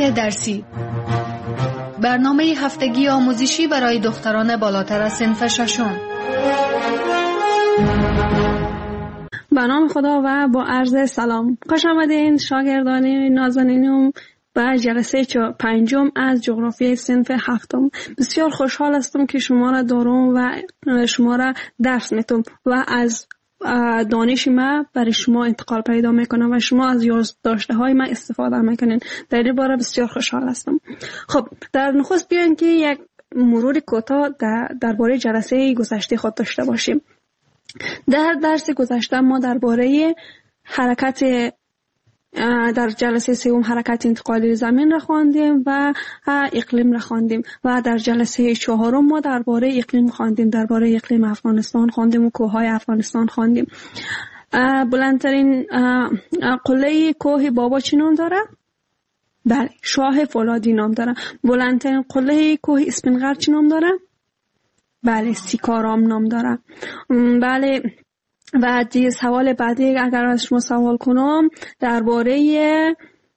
راه درسی، برنامه هفتگی آموزشی برای دختران بالاتر از صنف ششم. به نام خدا و با عرض سلام، خوش آمدین شاگردان نازنینم به جلسه 5 از جغرافیای صنف 7. بسیار خوشحال هستم که شما را دارم و شما را درس میتم و از دانش ما برای شما انتقال پیدا میکنم و شما از یادداشته های من استفاده میکنین. در این باره بسیار خوشحال هستم. خب در نخست بیاین که یک مرور کوتاه درباره جلسه گذشته خود داشته باشیم. در درس گذشته ما درباره در جلسه 3 حرکت انتقالی زمین را خواندیم و اقلیم را خواندیم و در جلسه 4 ما درباره اقلیم خواندیم، درباره اقلیم افغانستان خواندیم و کوههای افغانستان خواندیم. بلندترین قله کوه بابا چی نام داره؟ بله، شاه فولادی نام داره. بلندترین قله کوه اسپینغر چی نام داره؟ بله، سیکارام نام داره. بله، و دیگه سوال بعدی اگر از شما سوال کنم درباره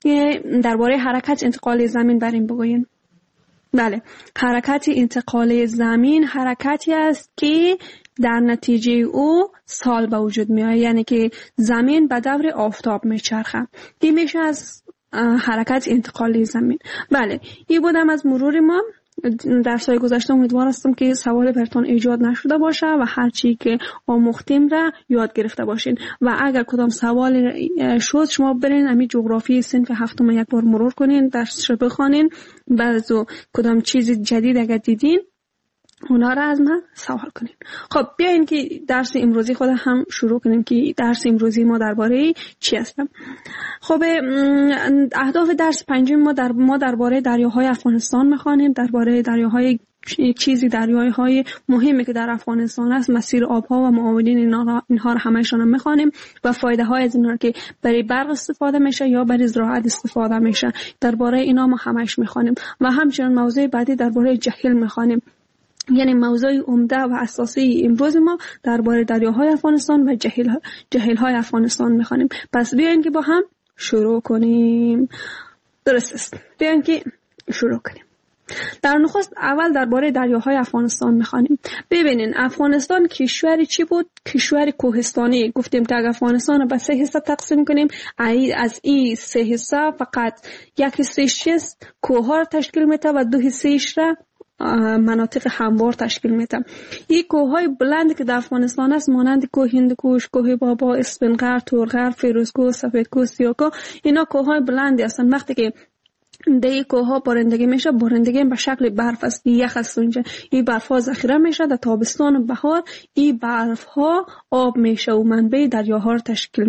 حرکت انتقال زمین بریم بگوین. بله، حرکت انتقال زمین حرکتی است که در نتیجه او سال به وجود میاد، یعنی که زمین به دور آفتاب میچرخه. این میشه از حرکت انتقال زمین. بله، این بودم از مرور ما. درس‌های گذشته امیدوار هستم که سوال براتون ایجاد نشده باشه و هر چی که آموختیم را یاد گرفته باشین و اگر کدام سوال شد شما برین همین جغرافی صنف 7 یک بار مرور کنین، درسش رو بخونین، بعد کدام چیز جدید اگر دیدین اونا را از من سوال کنین. خب بیاین که درس امروزی خود هم شروع کنیم که درس امروزی ما درباره چی هستم. خب اهداف درس 5 ما درباره دریاهای افغانستان میخوانیم، درباره دریاهای دریاهای مهمی که در افغانستان است، مسیر آبها و معاونین اینها را همه‌شان هم میخوانیم و فایده های از اینها که برای برق استفاده میشه یا برای زراعت استفاده میشه، درباره اینا ما همش میخوانیم و همچنین موضوع بعدی درباره جهیل میخوانیم. یعنی موضوع عمده و اساسی امروز ما درباره دریاهای افغانستان و جهیل‌های افغانستان می‌خوانیم. پس بیاین که با هم شروع کنیم. درست است. بیاین که شروع کنیم. در نخست اول درباره دریاهای افغانستان می‌خوانیم. ببینین افغانستان کشوری چی بود؟ کشور کوهستانی. گفتیم که افغانستان رو به 3 حصه تقسیم کنیم. از این 3 حصه فقط یک حصه‌اش کوه‌ها را تشکیل میده و 2 حصه‌اش را مناطق هموار تشکیل میده. این کوههای بلند که در افغانستان است مانند کوه هندوکش، کوه بابا، اسپینغر، تورغر، فیروزکوه، سفیدکوه، سیاکوه، اینا کوههای بلندی هستند. وقتی که در کوهها بارندگی میشه، بارندگی به شکل برف است، یخ است اونجا. این برف ها ذخیره میشه در تابستان و بهار، این برف ها آب میشه و منبع دریاها را تشکیل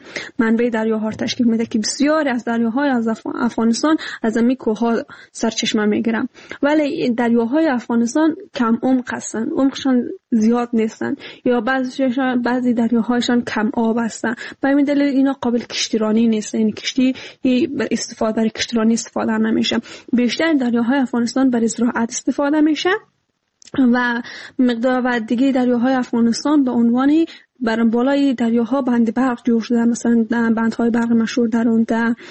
میده که بسیاری از دریاهای از افغانستان از همین کوهها سرچشمه میگیرن. ولی دریاهای افغانستان کم عمق هستند، عمقشان زیاد نیستن یا بعضی دریاهایشان کم آب هستن. به همین دلیل اینا قابل کشتیرانی نیستن، یعنی کشتی برای کشتیرانی استفاده نمیشه. بیشتر دریاهای افغانستان برای زراعت استفاده میشه و مقدار و دیگه دریاهای افغانستان به عنوان بر بالای دریاها بند برق جور شده، مثلا بندهای برق مشهور در اون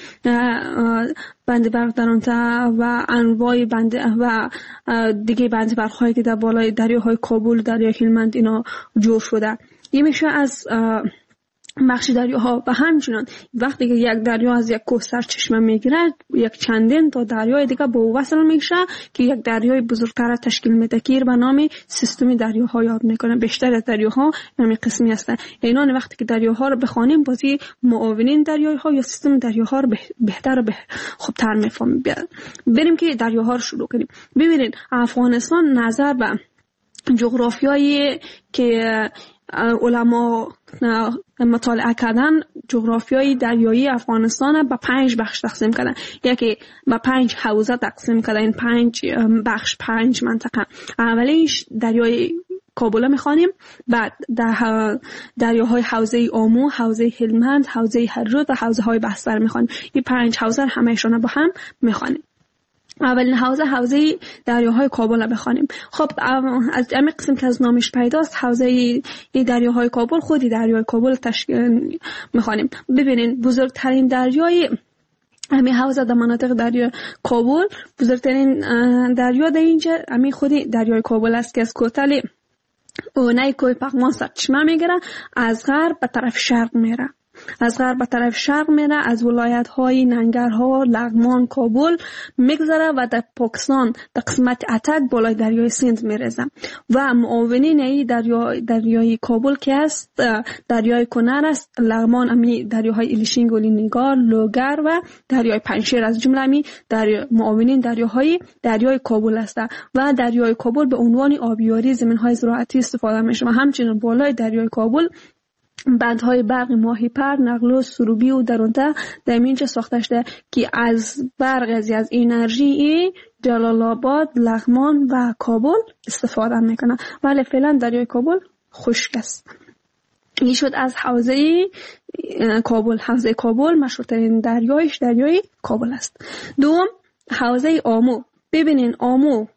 بند برق در اون و انواع بند و دیگه بند برق هایی که در بالای دریاهای کابل، دریای هلمند اینا جور شده. این میشه از بخش دریاها. و همچنان وقتی که یک دریا از یک کوه سرچشمه میگیره، یک چندین تا دریای دیگه به وصل میشه که یک دریای بزرگتر تشکیل میده که به نام سیستم دریاها یاد میکنه. بیشتر از دریاها همین قسمی هستن. اینا وقتی که دریاها رو بخوانیم بازی معاونین دریاها یا سیستم دریاها رو بهتر و خوبتر میفهمیم. بریم که دریاها رو شروع کنیم. ببینید افغانستان نظر به جغرافیایی که علما مطالعه کردن، جغرافیای دریایی افغانستان به 5 بخش تقسیم کردن. یکی به 5 حوزه تقسیم کردن. این 5 بخش 5 منطقه. اولیش دریای کابل میخوانیم، بعد دریاهای حوزه آمو، حوزه هلمند، حوزه هرود و حوزه های بستر میخوانیم. این 5 حوزه همه‌شون با هم میخوانیم. اولین حوزه دریاهای کابل را بخوانیم. خب از همین قسم که از نامش پیداست، حوزه دریاهای کابل، خودی دریای کابل تشکیل میخوانیم. ببینین بزرگترین دریای همین حوزه در مناطق دریای کابل بزرگترین دریا در اینجا همین خود دریای کابل است که از کوتل اونای کوه پغمان سرچشمه میگیره، از غرب به طرف شرق میره، از غرب به طرف شرق میره، از ولایت های ننگرهار، لغمان، کابل میگذره و در پاکستان در قسمت اتک بالای دریای سند میرسه. و معاونین ای دریای کابل که است دریای کنر است، لغمان امی دریاهای ایلیشین، گلینگار، لوگر و دریای پنجشیر از جمله امی معاونین دریای کابل است. و دریای کابل به عنوان آبیاری زمین‌های زراعتی استفاده میشه و همچنین بالای دریای کابل بندهای برق ماهیپر، نقلوس، سروبی و درونده در اینجا ساخته شده که از برق از انرژی جلال آباد، لغمان و کابل استفاده میکنه. ولی فعلا دریای کابل خشک است. این شد از حوزه کابل. حوزه کابل مشهورترین دریایش دریای کابل است. دوم حوزه آمو. ببینین آمو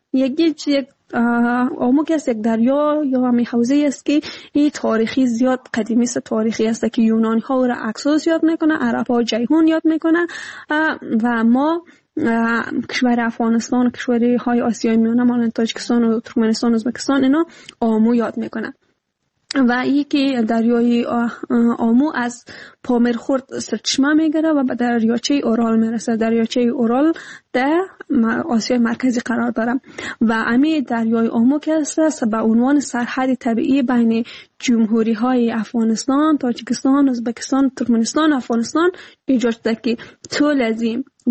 آمو که است یک دریا یا همین حوزه است که این تاریخی زیاد قدیمی است، تاریخی است که یونانی ها را اکسوس یاد میکنه، عرب ها جیهون یاد میکنه و ما کشور افغانستان، کشوری های آسیای میانه مانند تاجیکستان و ترکمنستان و ازبکستان اینا آمو یاد میکنه. و این که دریای آمو از پامرخورد سرچشمه میگیره و به دریاچه اورال میرسه. دریاچه اورال در آسیای مرکزی قرار داره و امی دریای آمو که است به عنوان سرحد طبیعی بین جمهوری های افغانستان، تاجیکستان، ازبکستان، ترکمنستان و افغانستان ایجاد شده که طول از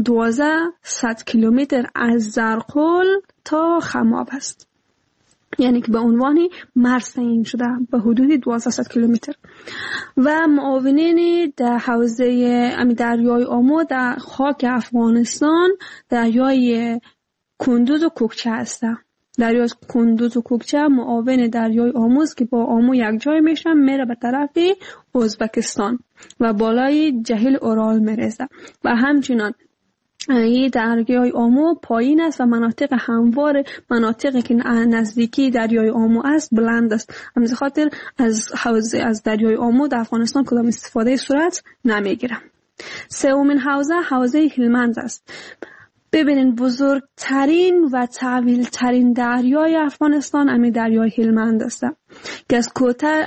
1200 کیلومتر از زرقول تا خماب است. یعنی که به عنوان مرز تعیین شده به حدود 1200 کیلومتر. و معاونین در حوزه دریای آمو در خاک افغانستان دریای کندوز و کوکچه هستند. دریای کندوز و کوکچه معاون دریای آمو است که با آمو یک جای میشه، میره به طرف ازبکستان و بالای جهیل اورال میرسه. و همچنان این دریای آمو پایین است و مناطق هموار، مناطقی که نزدیکی دریای آمو است بلند است. همین خاطر از دریای آمو در افغانستان کدام استفاده صورت نمیگیره. سومین حوزه هلمند است. ببینین بزرگترین و طویلترین دریای افغانستان همین دریای هلمند است که از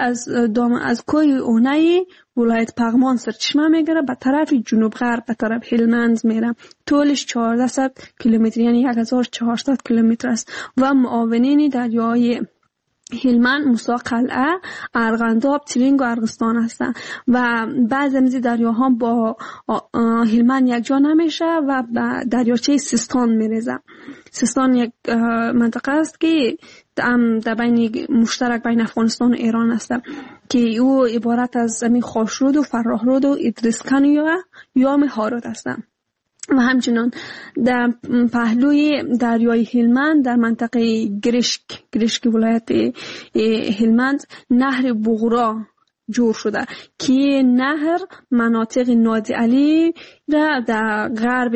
از کوه اونای ولایت پغمان سرچشمه میگیره به طرف جنوب غرب به طرف هلمند میره. طولش 1400 کیلومتر یعنی 1400 کیلومتر است. و معاونین دریای هلمند موسی قلعه، ارغنداب، تلینگ و ارغستان هستند و بعضی از دریاها با هلمند یک جا نمیشه و به دریاچه سیستان میرسه. سیستان یک منطقه است که در بین مشترک بین افغانستان و ایران است که او عبارت از خاشرود و فراهرود و ادریسکن یا هارود هستند. و همچنان در پهلوی دریای هلمند در منطقه گرشک ولایت هلمند نهر بغرا جور شده که نهر مناطق نادی علی در غرب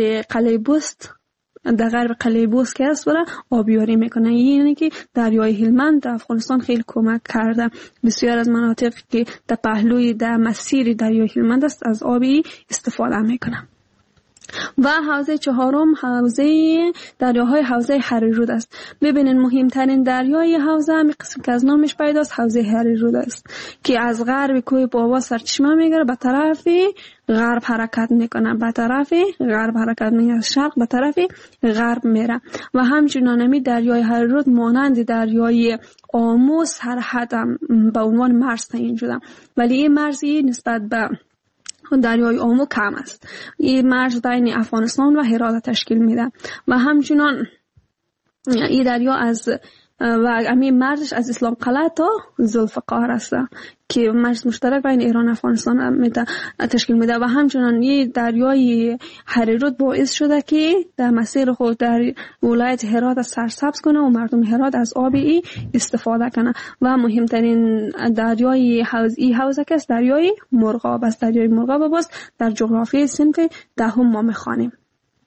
قلیبوست که است برای آبیاری میکنه. یعنی که دریای هلمند در افغانستان خیلی کمک کرده. بسیار از مناطق که در پهلوی در مسیر دریای هلمند است از آبی استفاده میکنه. و حوزه چهارم دریاهای حوزه هریرود است. ببینین مهمترین دریای حوزه همین قسم که از نامش پیداست حوزه هریرود است که از غرب کوه بابا سرچشمه میگیره به طرف غرب حرکت میکنه، از شرق به طرف غرب میره. و همچنان همین دریای هریرود مانند دریای آمو سرحد به عنوان مرز تعیین شده، ولی این مرزی نسبت به دریای آمو کم است. این مرز بین افغانستان و هرات تشکیل میده و همچنان این دریا و همین مرزش از اسلام قلعه تا ذوالفقار است که مرز مشترک بین ایران و افغانستان تشکیل میده. و همچنان این دریای هریرود باعث شده که در مسیر خود در ولایت هرات سرسبز کنه و مردم هرات از آب استفاده کنه. و مهمترین دریای حوزه که است دریای مرغاب است. دریای مرغاب باز در جغرافی صنف دهم ما میخوانیم.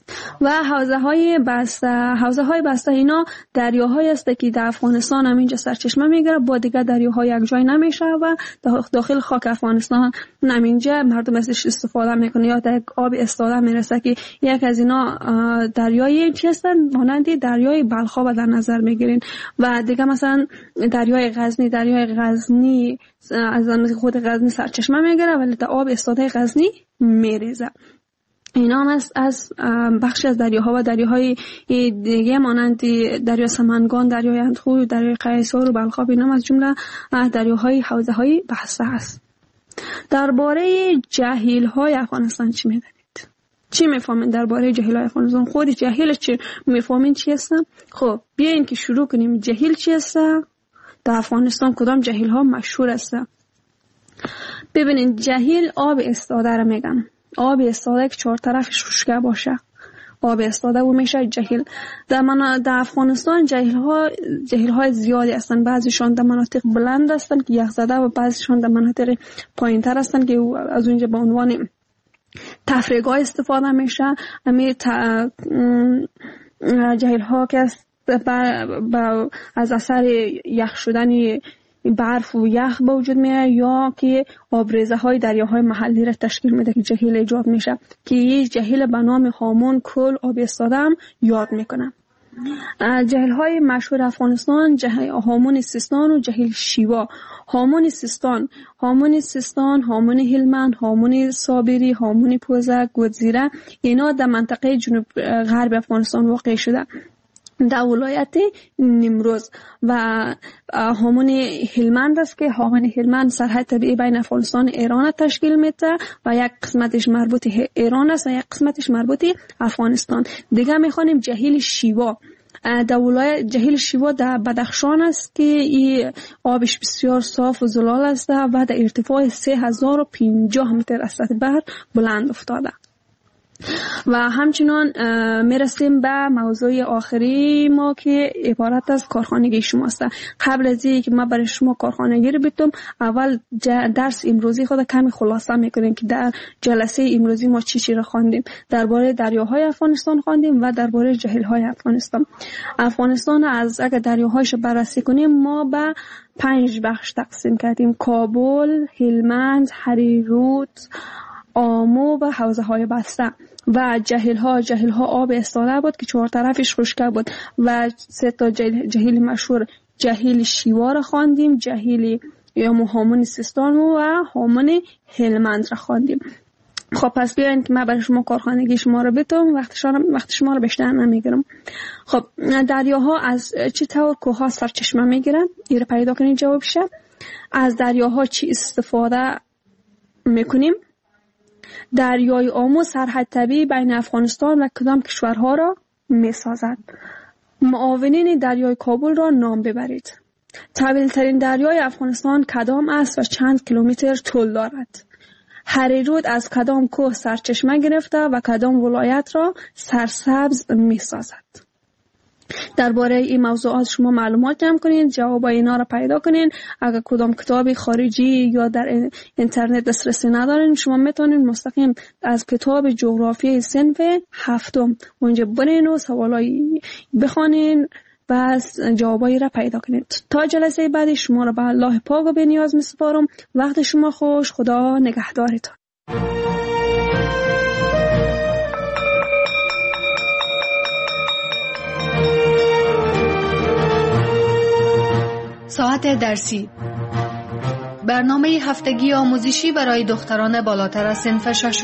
و حوزه های بسته اینا دریاهایی است که در افغانستان هم اینجا سرچشمه میگیره، با دیگه دریاها یک جای نمیشه و داخل خاک افغانستان اینجا مردم ازش استفاده میکنه یا در آب استاده میرسه که یک از اینا دریای چی هستن مانند دریای بلخ در نظر میگیرین و دیگه مثلا دریای غزنی از خود غزنی سرچشمه میگیره ولی در آب استاده غزنی میریزه. اینا هم از بخش از دریاها و دریاهای دیگه مانند دریا سمنگان، دریای اندخو، دریای قیصر و بلخاب، اینا هم از جمله دریاهای حوزه های بسته است. درباره جهیل های افغانستان چی میدونید؟ چی میفهمین درباره جهیل های افغانستان؟ خود جهیل چی میفهمین چی هست؟ خب بیاین که شروع کنیم. جهیل چی هست؟ در افغانستان کدام جهیل ها مشهور است؟ ببینین جهیل آب استاده را میگن. آب استاده که 4 طرفش خشک باشه آب استاده و میشه جهیل. در افغانستان جهیل های زیادی هستند. بعضیشان در مناطق بلند هستند که یخ زده و بعضیشان در مناطق پایین تر هستند که از اونجا به عنوان تفریحگاه استفاده میشه. همین جهیل ها که از اثر یخ شدن برف و یخ به وجود میاد یا که آبریزه های دریاهای محلی را تشکیل میده که جهیل ایجاد میشه که یه جهیل به نام هامون کل آب استاده هم یاد میکنه. جهیل های مشهور افغانستان هامون سیستان و جهیل شیوا. هامون سیستان، هامون هلمند، هامون صابری، هامون پوزه، گودزیره، اینا در منطقه جنوب غرب افغانستان واقع شده در ولایت نیمروز. و هامون هلمند است که هامون هلمند سرحد طبیعی بین افغانستان و ایران تشکیل میده و یک قسمتش مربوط ایران است و یک قسمتش مربوط افغانستان. دیگه میخوانیم جهیل شیوا. در ولایت جهیل شیوا در بدخشان است که این آبش بسیار صاف و زلال است و در ارتفاع 3050 متر از سطح بحر بلند افتاده. و همچنان میرسیم به موضوع آخری ما که عبارت از کارخانگی شماست. قبل از اینکه ما برای شما کارخانگی رو بگم، اول درس امروزی خود کمی خلاصه میکنیم که در جلسه امروزی ما چی رو خواندیم. درباره دریاهای افغانستان خواندیم و درباره جهیل‌های افغانستان. افغانستان از اگر دریاهایش بررسی کنیم ما به 5 بخش تقسیم کردیم: کابل، هلمند، هریرود، آمو و حوزه های بسته. و جهیل ها آب استاده بود که 4 طرفش خشک بود و 3 تا جهیل مشهور جهیل شیوا را خواندیم، جهیل یا هامون سیستان و هامون هلمند را خواندیم. خب پس بیاین که من برای شما کارخانگی شما رو بتونم، وقت شما رو بیشتر نمیگیرم. خب دریاها از چه طور کوها سرچشمه میگیرن؟ این رو پیدا کنید جوابشه. از دریاها چی استفاده میکنیم؟ دریای آمو سرحد طبیعی بین افغانستان و کدام کشورها را می سازد؟ معاونین دریای کابل را نام ببرید. طویل ترین دریای افغانستان کدام است و چند کیلومتر طول دارد؟ هریرود از کدام کوه سرچشمه گرفته و کدام ولایت را سرسبز می سازد؟ درباره این موضوعات شما معلومات جمع کنین، جواب اینا را پیدا کنین. اگر کدام کتاب خارجی یا در اینترنت دسترسی ندارین، شما میتونین مستقیم از کتاب جغرافی صنف 7 اونجا برین و سوالایی بخونین و جوابایی را پیدا کنید. تا جلسه بعدی شما را به الله پاک و بی‌نیاز میسپارم. وقت شما خوش. خدا نگهدارتان. ساعت درسی، برنامه هفتگی آموزشی برای دختران بالاتر از صنف 6.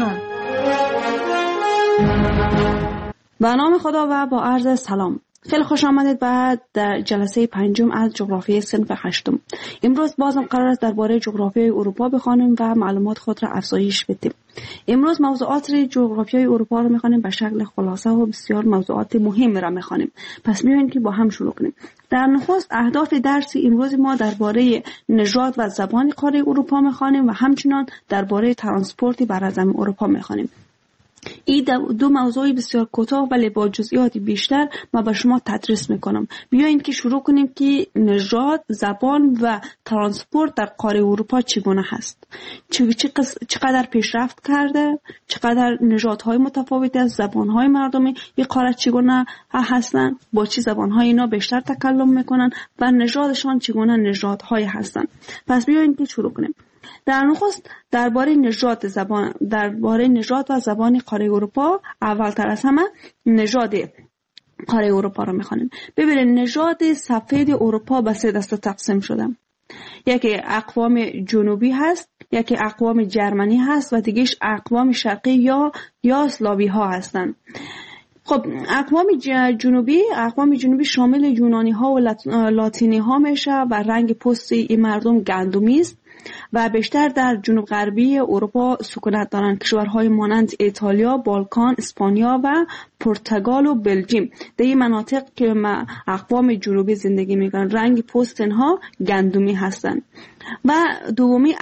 به نام خدا و با عرض سلام. خیلی خوش آمدید به در جلسه 5 از جغرافی صنف 8. امروز بازم قرار است درباره جغرافیای اروپا بخوانیم و معلومات خود را افزایش بدیم. امروز موضوعات جغرافیای اروپا را می‌خوانیم به شکل خلاصه و بسیار موضوعات مهم را می‌خوانیم. پس بیاین که با هم شروع کنیم. در نخست اهداف درس امروز ما درباره نژاد و زبان قاره اروپا می‌خوانیم و همچنین درباره ترانسپورت بر زمین اروپا می‌خوانیم. این دو موضوع بسیار کوتاه ولی با جزئیات بیشتر ما به شما تدریس میکنم. بیایید که شروع کنیم که نژاد، زبان و ترانسپورت در قاره اروپا چگونه هست، چقدر پیشرفت کرده، چقدر نژادهای متفاوتی از زبانهای مردمی این قاره چگونه هستند، با چه زبانهای اینا بیشتر تکلم میکنن و نژادشان چگونه نژادهای هستند. پس بیایید که شروع کنیم. در نخست درباره نژاد و زبان قاره اروپا، اولتر از همه نژاد قاره اروپا را میخوانیم. ببینید نژاد سفید اروپا به 3 دسته تقسیم شده. یکی اقوام جنوبی هست، یکی اقوام جرمنی هست و دیگهش اقوام شرقی یا اسلاوی ها هستند. خب اقوام جنوبی شامل یونانی ها و لاتینی ها میشه و رنگ پوست این مردم گندمی است و بیشتر در جنوب غربی اروپا سکونت دارند. کشورهای مانند ایتالیا، بالکان، اسپانیا و پرتغال و بلژیم در این مناطق که اقوام جنوبی زندگی میکنند رنگ پوست اینها گندمی هستند. و دومی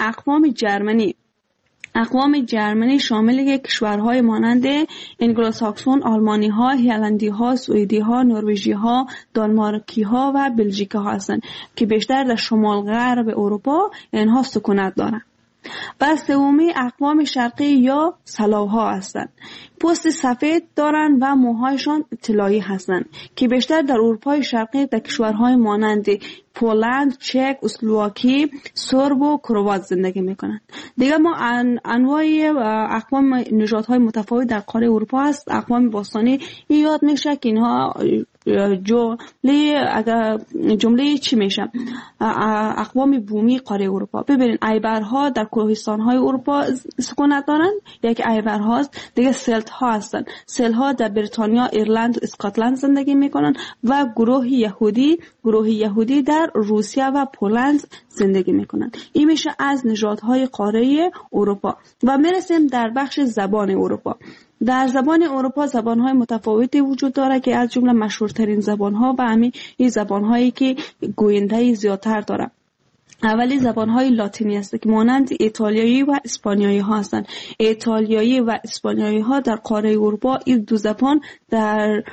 اقوام جرمنی شامل کشورهای مانند انگلوساکسون، آلمانی ها، هلندی ها، سوئدی ها، نروژی ها، دانمارکی ها و بلژیکی ها هستند که بیشتر در شمال غرب اروپا اینها سکونت دارند. و سومی اقوام شرقی یا سلاو ها هستند. پوست سفید دارند و موهایشان طلایی هستند که بیشتر در اروپای شرقی در کشورهای مانند پولند، چک، اسلواکی، سرب و کروات زندگی میکنند. دیگه ما انواع اقوام نژادهای متفاوت در قاره اروپا هست. اقوام باستانی یاد میشه که اینها جمله چی میشه؟ اقوام بومی قاره اروپا. ببینید ایبرها در کوهستان‌های اروپا سکونت دارند. یک ایبرهاست. دیگه سلت ها هستند. سلت ها در بریتانیا، ایرلند و اسکاتلند زندگی میکنند و گروه یهودی در روسیه و پولند زندگی میکنند. این میشه از نژادهای قاره اروپا. و میرسیم در بخش زبان اروپا. در زبان اروپا زبانهای متفاوتی وجود داره که از جمله مشهورترین زبانها و این زبانهایی که گوینده زیادتر داره. اولی زبانهای لاتینی است که مانند ایتالیایی و اسپانیایی ها هستند. ایتالیایی و اسپانیایی ها در قاره اروپا این دو زبان در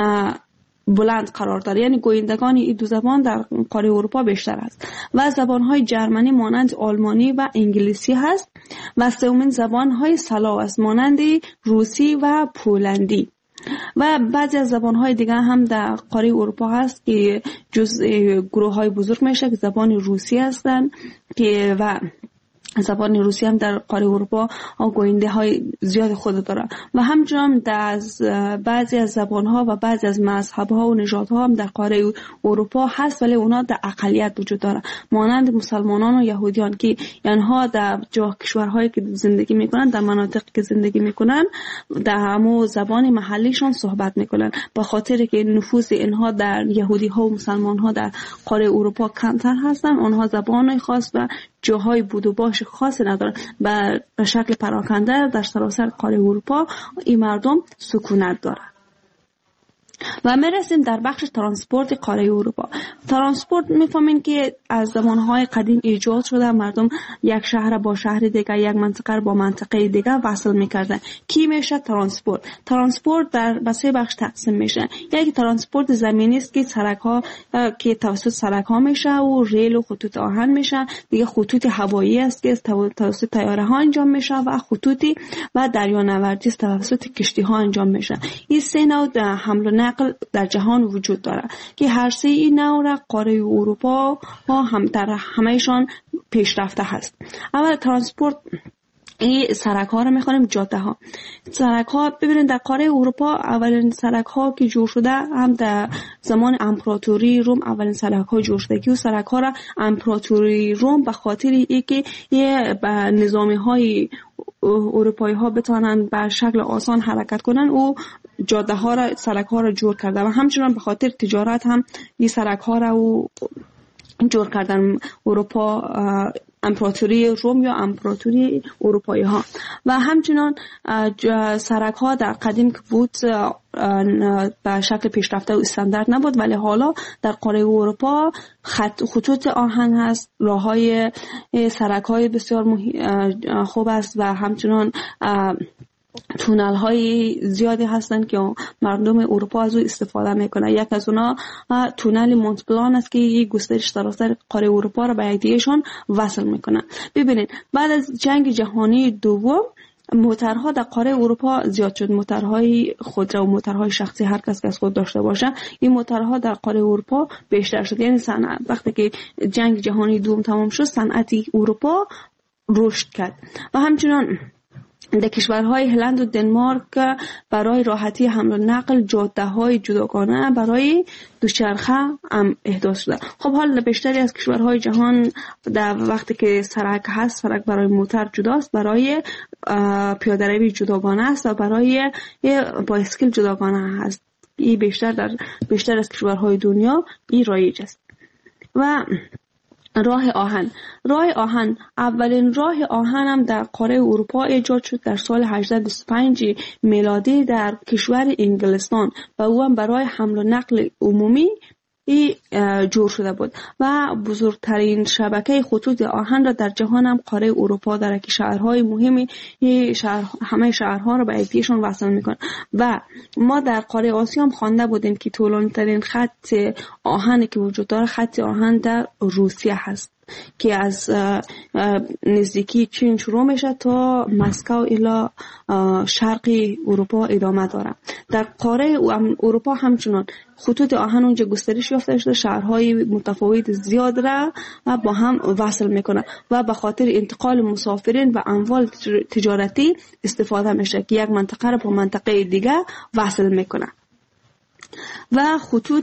بلند قرار داره، یعنی گویندگان این دو زبان در قاره اروپا بیشتر است. و زبانهای جرمنی مانند آلمانی و انگلیسی هست. و سومین زبانهای سلاو است مانند روسی و پولندی. و بعضی از زبانهای دیگه هم در قاره اروپا هست که جز گروه‌های بزرگ میشه که زبان روسی هستند که و زبان روسی هم در قاره اروپا گوینده های زیاد خود داره. و همچنان از بعضی از زبان ها و بعضی از مذهب ها و نژادها هم در قاره اروپا هست ولی اونا در اقلیت وجود داره، مانند مسلمانان و یهودیان که اینها در کشورهایی که زندگی میکنن، در مناطقی که زندگی میکنن در همون زبان محلیشان صحبت میکنن. به خاطر که نفوذ اینها در یهودی ها و مسلمان ها در قاره اروپا کمتر هستن، اونها زبان خاص و جاهای بود و باش خاصی ندارن. به شکل پراکنده در سراسر قاره اروپا این مردم سکونت دارن. و میرسیم در بخش ترانسپورت قاره اروپا. ترانسپورت میفهمین که از زمانهای قدیم ایجاد شده، مردم یک شهر با شهر دیگه، یک منطقه با منطقه دیگه وصل میکردن. کی میشه ترانسپورت در سه بخش تقسیم میشه. یک ترانسپورت زمینی است که سرک‌ها که توسط سرک‌ها میشه و ریل و خطوط آهن میشه. دیگه خطوط هوایی است که توسط طیاره ها انجام میشه و خطوطی و دریانوردی توسط کشتی ها انجام میشه. این سه نوع حمل و نقل در جهان وجود داره که هر سه این نوع را قاره اروپا ها هم در همهشان پیشرفته هست. اول ترانسپورت این سرک ها رو میخوانیم جاده ها. سرک ها ببینید در قاره اروپا اولین سرک ها که جور شده هم در زمان امپراتوری روم اولین سرک ها جور شده که سرک ها را امپراتوری روم به خاطر اینکه یه نظامی های اروپایی ها بتوانند به شکل آسان حرکت کنن و جاده ها را سرک ها را جور کرده و همچنان به خاطر تجارت هم این سرک ها را جور کردن اروپا، امپراتوری روم یا امپراتوری اروپایی ها. و همچنان سرک ها در قدیم که بود به شکل پیشرفته و استاندارد نبود، ولی حالا در قاره اروپا خطوط آهن هست، راه های سرک های بسیار خوب است و همچنان تونل های زیادی هستند که مردم اروپا از او استفاده میکنه. یک از اونا تونل مونت بلان است که یک گسترش سراسر قاره اروپا را به یکدیگهشان وصل میکنه. ببینید بعد از جنگ جهانی دوم موترها در قاره اروپا زیاد شد، موترهای خودرو و موترهای شخصی هر کس که از خود داشته باشه. این موترها در قاره اروپا بیشتر شد. یعنی وقتی که جنگ جهانی دوم تمام شد صنعت اروپا رشد کرد و همچنان در کشورهای هلند و دنمارک برای راحتی حمل و نقل جاده‌های جداگانه برای دوچرخه هم احداث شده. خب حالا بیشتری از کشورهای جهان در وقتی که سرک هست، سرک برای موتر جداست، برای پیاده‌روی جداگانه است و برای بایسکل جداگانه هست. این بیشتر از کشورهای دنیا این رایج است. و راه آهن اولین راه آهن هم در قاره اروپا ایجاد شد در سال 1825 میلادی در کشور انگلستان و او هم برای حمل و نقل عمومی جور شده بود و بزرگترین شبکه خطوط آهن را در جهان هم قاره اروپا دارد که شهرهای مهمی همه شهرها را به یکدیگهشان وصل میکنه. و ما در قاره آسیا هم خوانده بودیم که طولانی‌ترین خط آهنی که وجود داره خط آهن در روسیه هست که از نزدیکی چین شروع میشه تا مسکو الی شرقی اروپا ادامه داره. در قاره اروپا همچنان خطوط آهن اونجا گسترش یافته شده، شهرهای متفاوت زیاد را با هم وصل میکنه و به خاطر انتقال مسافرین و اموال تجارتی استفاده میشه که یک منطقه را با منطقه دیگه وصل میکنه. و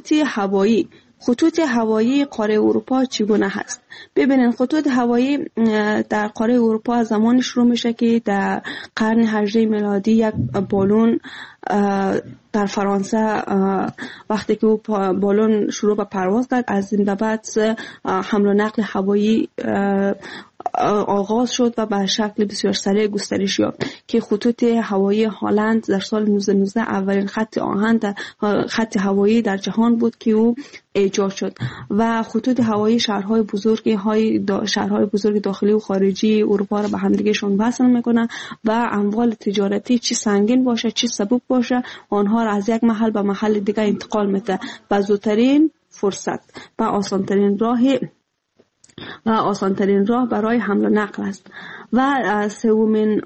خطوط هوایی قاره اروپا چگونه هست؟ ببینید خطوط هوایی در قاره اروپا زمانی شروع میشه که در قرن 18 میلادی یک بالون در فرانسه وقتی که او بالون شروع به پرواز کرد، از این به بعد حمل و نقل هوایی آغاز شد و به شکل بسیار سریع گسترش یافت که خطوط هوایی هلند در سال 1919 اولین خط هوایی در جهان بود که او ایجاد شد. و خطوط هوایی شهرهای بزرگ داخلی و خارجی اروپا را به همدیگهشون وصل میکنه و اموال تجارتی چی سنگین باشه چی سبک باشه آنها را از یک محل به محل دیگه انتقال میده به زودترین فرصت و آسانترین راه برای حمل و نقل است. و سومین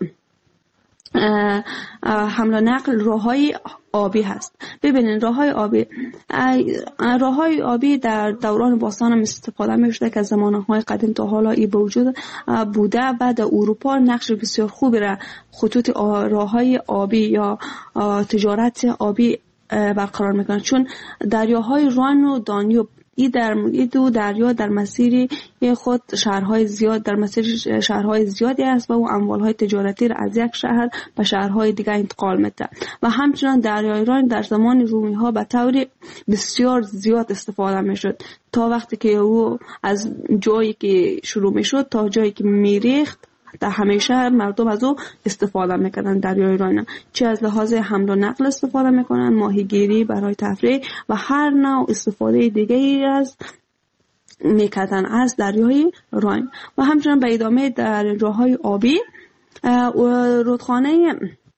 حمل و نقل راههای آبی هست. ببینید راههای آبی در دوران باستان هم استفاده می شده که از زمانهای قدیم تا حالا ای به وجود بوده و در اروپا نقش بسیار خوبی را خطوط راههای آبی یا تجارت آبی برقرار میکنه، چون دریاهای راین و دانیوب این دو دریا در مسیر خود شهرهای زیادی است و او اموالهای تجارتی را از یک شهر به شهرهای دیگر انتقال میده. و همچنان دریای راین در زمان رومی ها به طور بسیار زیاد استفاده میشد تا وقتی که او از جایی که شروع میشد تا جایی که میریخت در همیشه مردم از او استفاده میکنن. دریای راین چه از لحاظ حمل و نقل استفاده میکنن، ماهیگیری برای تفریح و هر نوع استفاده دیگه از میکردن از دریای راین. و همچنان به ادامه در راههای آبی رودخانه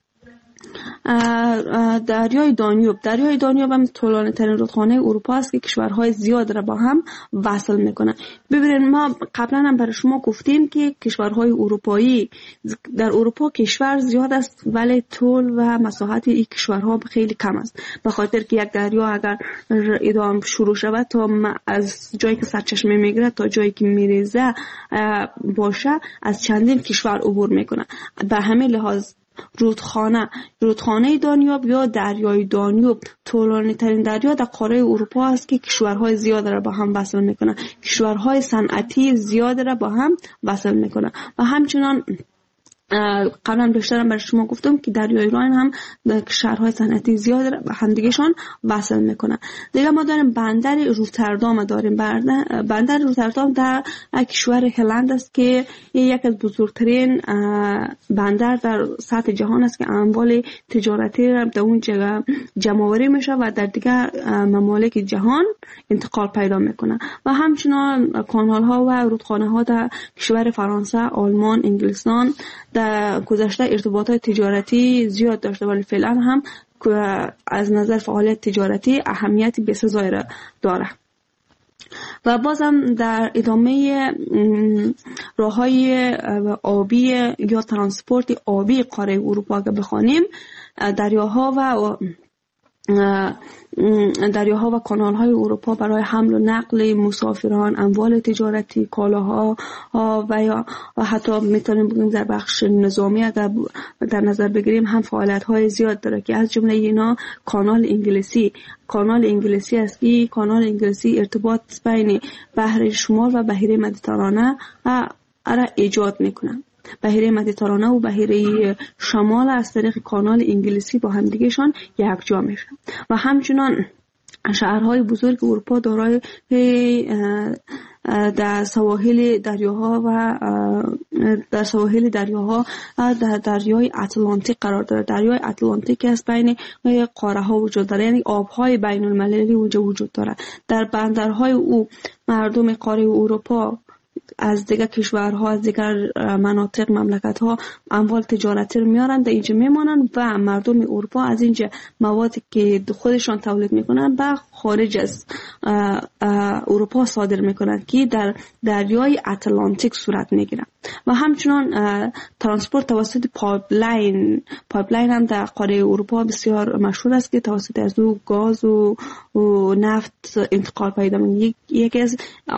دریای دانیوب هم طولانی ترین رودخانه اروپا است که کشورهای زیاد را با هم وصل میکنه. ببینید ما قبلا هم برای شما گفتیم که کشورهای اروپایی در اروپا کشور زیاد است ولی طول و مساحت این کشورها خیلی کم است، به خاطر که یک دریا اگر ادامه شروع شود تا از جایی که سرچشمه میگیره تا جایی که میریزه باشه از چندین کشور عبور میکنه. به همین لحاظ رودخانه دانیوب یا دریای دانیوب طولانی ترین دریا در قاره اروپا است که کشورهای زیاد را با هم وصل میکنه، کشورهای صنعتی زیاد را با هم وصل میکنه. و همچنان قبلا بیشترم برای شما گفتم که دریای راین هم شهرهای صنعتی زیاد را به همدیگهشان وصل میکنه. دیگه ما داریم بندر روتردام بندر روتردام در کشور هلند است که یک از بزرگترین بندر در سطح جهان است که اموال تجارتی را در اون جمع‌آوری میشه و در دیگه ممالک جهان انتقال پیدا میکنه. و همچنان کانال ها و رودخانه ها در کشور فرانسه، آلمان، انگلستان در گذشته ارتباطات تجارتی زیاد داشته، ولی فعلا هم از نظر فعالیت تجارتی اهمیت بسزایی را داره. و بازم در ادامه راه‌های آبی یا ترانسپورت آبی قاره اروپا که بخوانیم، دریاها و کانال‌های اروپا برای حمل و نقل مسافران، اموال تجارتی، کالاها و حتی میتونیم بگیم در بخش نظامی اگر در نظر بگیریم هم فعالیت‌های زیاد داره که از جمله اینا کانال انگلیسی است که کانال انگلیسی ارتباط بین بحر شمال و بحیره مدیترانه را ایجاد میکنه. بحیره مدیترانه و بحیره شمال از طریق کانال انگلیسی با همدیگهشان یکجا میشن و همچنان شهرهای بزرگ اروپا دارای در سواحل دریاها در دریای اتلانتیک قرار داره. دریای اتلانتیک از بین قاره ها وجود داره، یعنی آبهای بین المللی وجود داره. در بندرهای او مردم قاره اروپا از دیگر کشورها، از دیگر مناطق، مملکت‌ها اموال تجارتی رو میارن در اینجا میمانن و مردم اروپا از اینجا موادی که خودشان تولید میکنن به خارج از اروپا صادر میکنن که در دریای اتلانتیک صورت میگیرن. و همچنان ترانسپورت توسط پایپلاین هم در قاره اروپا بسیار مشهور است که توسط از او گاز و نفت انتقال پیدا می‌کنه. یکی از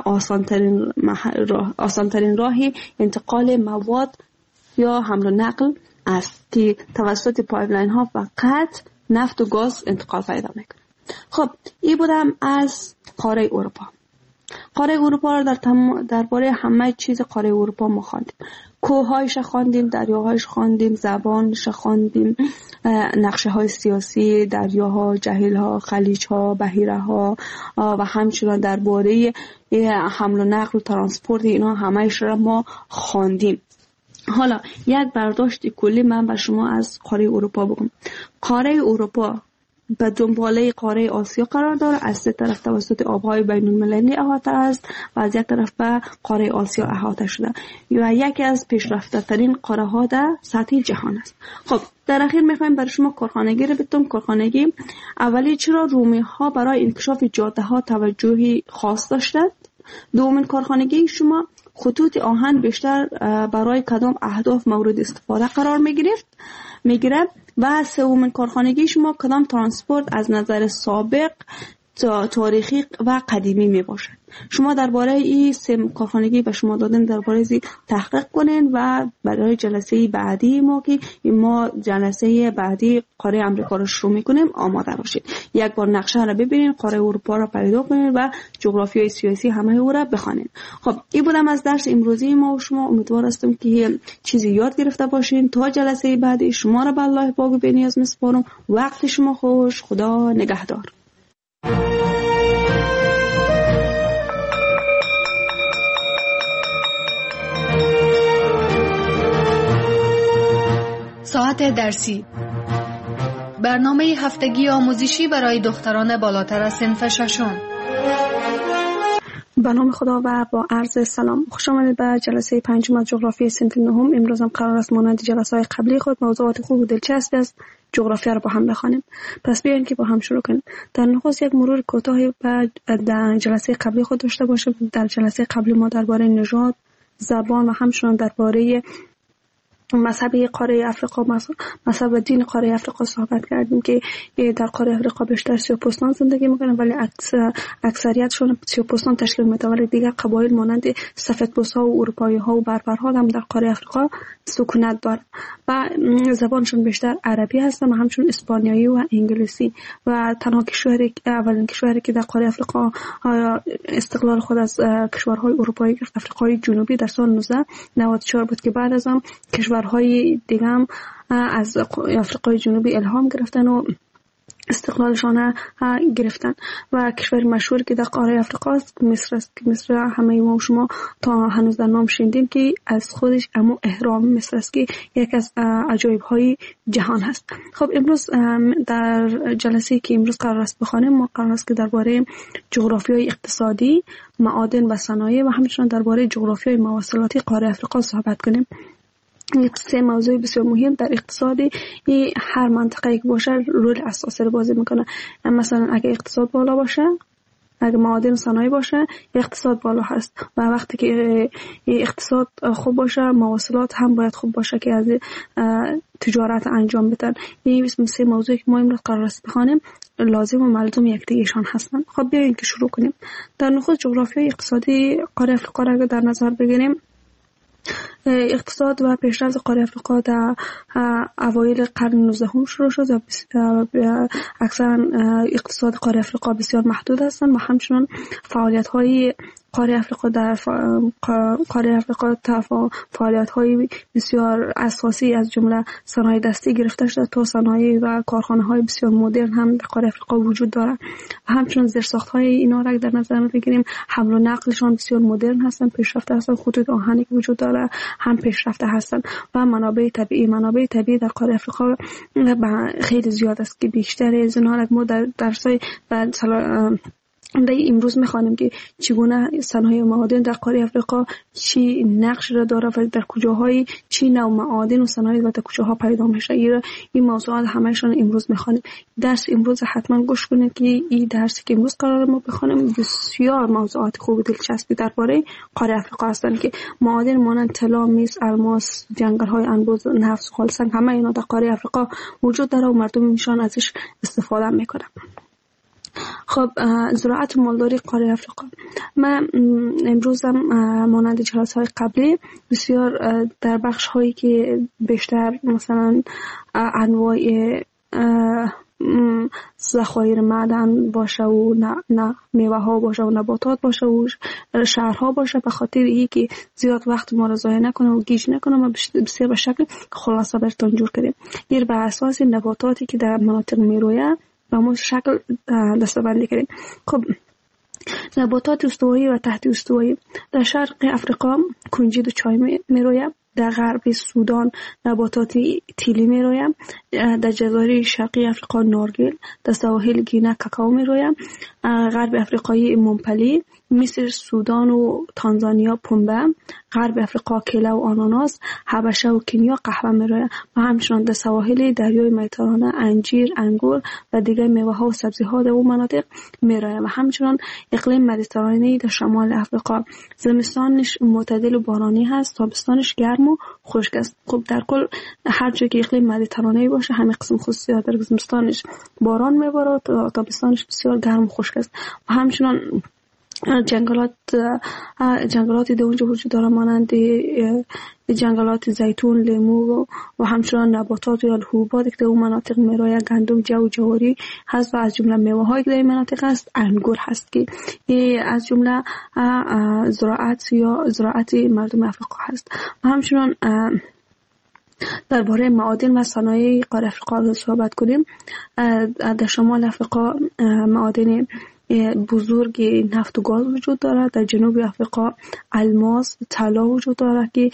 آسان‌ترین راهی انتقال مواد یا حمل و نقل است که توسط پایپلاین ها فقط نفت و گاز انتقال پیدا میکنه. خب این بودم از قاره اروپا. قاره اروپا را درباره همه چیز قاره اروپا ما خواندیم. کوه‌هایش خواندیم، دریاهایش خواندیم، زبانش خواندیم، نقشه‌های سیاسی دریاها، جهیل‌ها، خلیج‌ها، بحیره‌ها و همچنان درباره حمل و نقل و ترانسپورت اینا همه‌اش را ما خواندیم. حالا یک برداشت کلی من به شما از قاره اروپا بگم. قاره اروپا به دنباله قاره آسیا قرار داره، از سه طرف توسط آبهای بین المللی احاطه است و از یک طرف به قاره آسیا احاطه شده و یکی از پیشرفته ترین قاره ها در سطح جهان است. خب در اخیر میخوایم برای شما کارخانگی رو بگم. کارخانگی اولی چرا رومی ها برای انکشاف جاده ها توجهی خاص داشتند؟ دومین کارخانگی شما خطوط آهن بیشتر برای کدام اهداف مورد استفاده قرار میگیرد و سومین کارخانگی شما کدام ترانسپورت از نظر سابق تاریخی و قدیمی می باشد. شما درباره این سه کارخانگی به شما دادن درباره زی تحقیق کنین و برای جلسه بعدی ما جلسه بعدی قاره امریکا رو شروع میکنیم آماده باشید. یک بار نقشه را ببینین، قاره اروپا را پیدا کنین و جغرافیای سیاسی همه او را بخوانین. خب این بودم از درس امروزی ما و شما. امیدوار هستم که چیزی یاد گرفته باشین. تا جلسه بعدی شما را به الله پاک و بی‌نیاز میسپارم. وقت شما خوش. خدا نگهدار. ساعت درسی، برنامه هفتگی آموزشی برای دختران بالاتر از صنف ششم. به نام خدا و با عرض سلام. خوش آمدید به جلسه پنجم از جغرافی صنف نهم. امروز هم قرار است مانند جلسه‌های قبلی خود موضوعات خوب و دلچسبی از جغرافیا را با هم بخوانیم. پس بیاین که با هم شروع کنیم. در نخست یک مرور کوتاهی در جلسه قبلی خود داشته باشیم. در جلسه قبلی ما درباره نژاد، زبان و همچنین درباره مذهب قاره افریقا، مذهب دین قاره افریقا صحبت کردیم که در قاره افریقا بیشتر سیاه‌پوستان زندگی میکنن ولی اکثریتشون سیاه‌پوستان تشکیل میدن، ولی دیگر قبایل مانند سفیدپوست‌ها و اروپایی‌ها و بربرها هم در قاره افریقا سکونت دارن و زبانشون بیشتر عربی هستن و همچنین اسپانیایی و انگلیسی و تنها اولین کشوری که در قاره افریقا استقلال خود از کشورهای اروپایی گرفت افریقای جنوبی در سال 1994 بود که بعد از آن کشورهای دیگه هم از افریقای جنوبی الهام گرفتن و استقلالشان گرفتن و کشور مشهور که در قاره افریقا است مصر است که مصر همه ما و شما تا هنوز در نام شنیدیم که از خودش اما اهرام مصر است که یک از عجایب های جهان هست. خب امروز در جلسه که امروز قرار است بخوانیم ما قرار است که درباره جغرافیای اقتصادی، معادن و صنایع و همچنین درباره جغرافیای مواصلاتی قاره افریقا صحبت کنیم. سه موضوع بسیار مهم در اقتصادی هر منطقه که باشه رول اساسی رو بازی میکنه. مثلا اگه اقتصاد بالا باشه، اگه معادن و صنایع باشه، اقتصاد بالا هست و وقتی که اقتصاد خوب باشه مواصلات هم باید خوب باشه که از تجارت انجام بدن. این سه موضوعی که ما امروز قرار است بخوانیم لازم و ملزوم یکدیگرشان هستند. خب بیایید که شروع کنیم. در نخست جغرافیای اقتصادی قاره افریقا را در نظر بگیریم. اقتصاد و پیشرفت قاره افریقا در اوایل قرن 19 شروع شد و اکثرا اقتصاد قاره افریقا بسیار محدود هستند و همچنان فعالیت‌های قاره افریقا در قاره افریقا فعالیت‌های بسیار اساسی از جمله صنایع دستی گرفته شده تا صنایع و کارخانه‌های بسیار مدرن هم در قاره افریقا وجود دارد و همچنان زیرساخت‌های اینا را در نظر بگیریم. حمل و نقلشان بسیار مدرن هستند، پیشرفته هستند. خطوط آهنی که وجود داره هم پیشرفته هستند و منابع طبیعی در قاره افریقا خیلی زیاد است که بیشتر از اونها را ما در درس‌های امروز می‌خوانیم که چگونه صنایع معادن در قاره افریقا چی نقش را داره و در کجاهای چی نوع معادن و صنایع و در کجاها پیدا میشه. این موضوعات همه‌شان امروز می‌خوانیم. درس امروز حتما گوش کنید که این درسی که امروز قرار ما بخوانیم بسیار موضوعات خوب و دلچسبی درباره قاره افریقا هستند که معادن مانند طلا، مس، الماس، جنگل‌های انبوه، نفت، خالصنگ همه اینا در قاره افریقا وجود داره و مردم میشن ازش استفاده میکنن. خب زراعت مالداری قاره افریقا، من امروز هم مانند جلسه‌های قبلی بسیار در بخش هایی که بیشتر مثلا انواع ذخایر معدن باشه و نه میوه ها باشه و نباتات باشه و شهرها باشه، به خاطر اینکه زیاد وقت ما را ضایع نکنه و گیج نکنه ما بسیار به شکل خلاصه براتون جور کردیم. بر اساس نباتاتی که در مناطق میرویه و ما شکل دسته‌بندی کردیم. خب نباتات استوایی و تحت استوایی در شرق افریقا کنجد و چای میرویه، در غرب سودان نباتات تیلی میرویه، در جزایر شرقی افریقا نارگیل، در سواحل گینه کاکائو میرویه، غرب افریقای ممپلی، مصر، سودان و تانزانیا پنبه، غرب افریقا کیله و آناناس، حبشه و کنیا قهوه میرویه و همچنان در سواحل دریای مدیترانه انجیر، انگور و دیگر میوه ها و سبزی ها در اون مناطق میرویه و همچنان اقلیم مدیترانه‌ای در شمال افریقا زمستانش معتدل و بارانی هست، تابستانش گرم و خشک است. خب در کل هر جایی که اقلیم مدیترانه‌ای باشه همین قسم خصوصیات داره. زمستانش باران میباره و تابستانش بسیار گرم و خشک است و همچنان جنگلاتی در اونجا وجود داره مانند جنگلات زیتون، لیمو و همچنان نباتات یا حبوبات که در اون مناطق میرویه، گندم، جو، جواری هست و از جمله میوه هایی که در این مناطق هست انگور هست که از جمله زراعت مردم افریقا هست و همچنان درباره معادن و صنایع قاره افریقا صحبت کنیم. در شمال افریقا معادن بزرگ نفت و گاز وجود دارد. در جنوب افریقا الماس، طلا وجود دارد که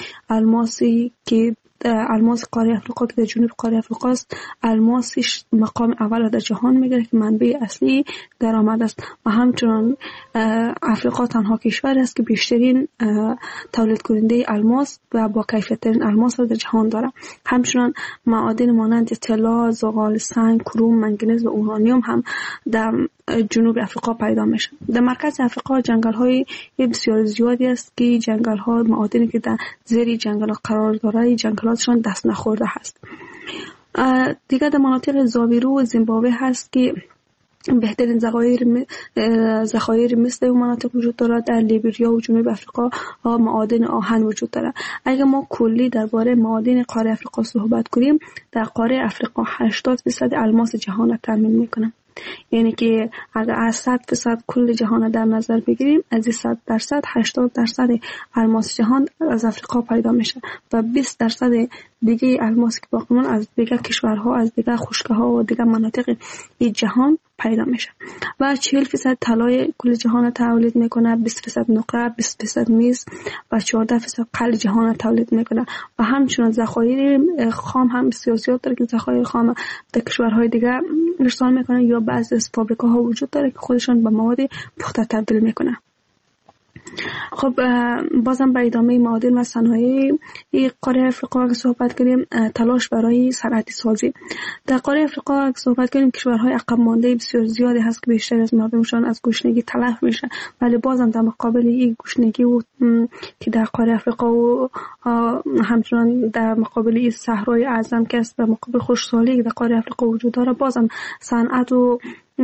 الماس قاره افریقا که در جنوب قاره افریقا است الماسش مقام اول در جهان میگیره که منبع اصلی درآمد است و همچنان افریقا تنها کشور است که بیشترین تولید کننده الماس و با کیفیت ترین الماس را در جهان داره. همچنان معادن مانند طلا، زغال سنگ، کروم، منگنز و اورانیوم هم در جنوب افریقا پیدا میشه. در مرکز افریقا جنگل های بسیار زیادی است که جنگل ها معادنی که در زیر جنگل قرار داره جنگلاتشان دست نخورده هست. دیگر در مناطق زاویرو و زیمبابوه هست که بهترین ذخایر مثل اون مناطق وجود دارد. در لیبریا و جنوب افریقا معادن آهن وجود دارد. اگر ما کلی درباره معادن قاره افریقا صحبت کنیم در قاره افریقا 80% الماس جهان را تامین میکنه. یعنی که اگر از 100% کل جهان در نظر بگیریم از 100% 80% الماس جهان از افریقا پیدا میشه و 20% دیگه الماس که باقی مونده از دیگه کشورها، از دیگه خشک‌ها و دیگه مناطق جهان پیدا میشه و 40% طلای کل جهان تولید میکنه، 20% نقره، 20% میز و 14% قل جهان تولید میکنه و همچنان ذخایر خام هم بسیار زیاد داره که ذخایر خام در کشورهای دیگه ارسال میکنه یا بعضی از فابریکاها وجود داره که خودشان به مواد پخته تبدیل میکنه. خب بازم به ادامه معادن و صنایع قاره افریقا اگه صحبت کنیم، تلاش برای صنعتی سازی در قاره افریقا اگه صحبت کنیم، کشورهای عقب مانده بسیار زیادی هست که بیشتر از مردمشان از گشنگی تلف میشه، ولی بازم در مقابل این گشنگی که در قاره افریقا و همچنان در مقابل این صحرای اعظم که است، در مقابل خشکسالی که در قاره افریقا وجود داره، بازم صنعت و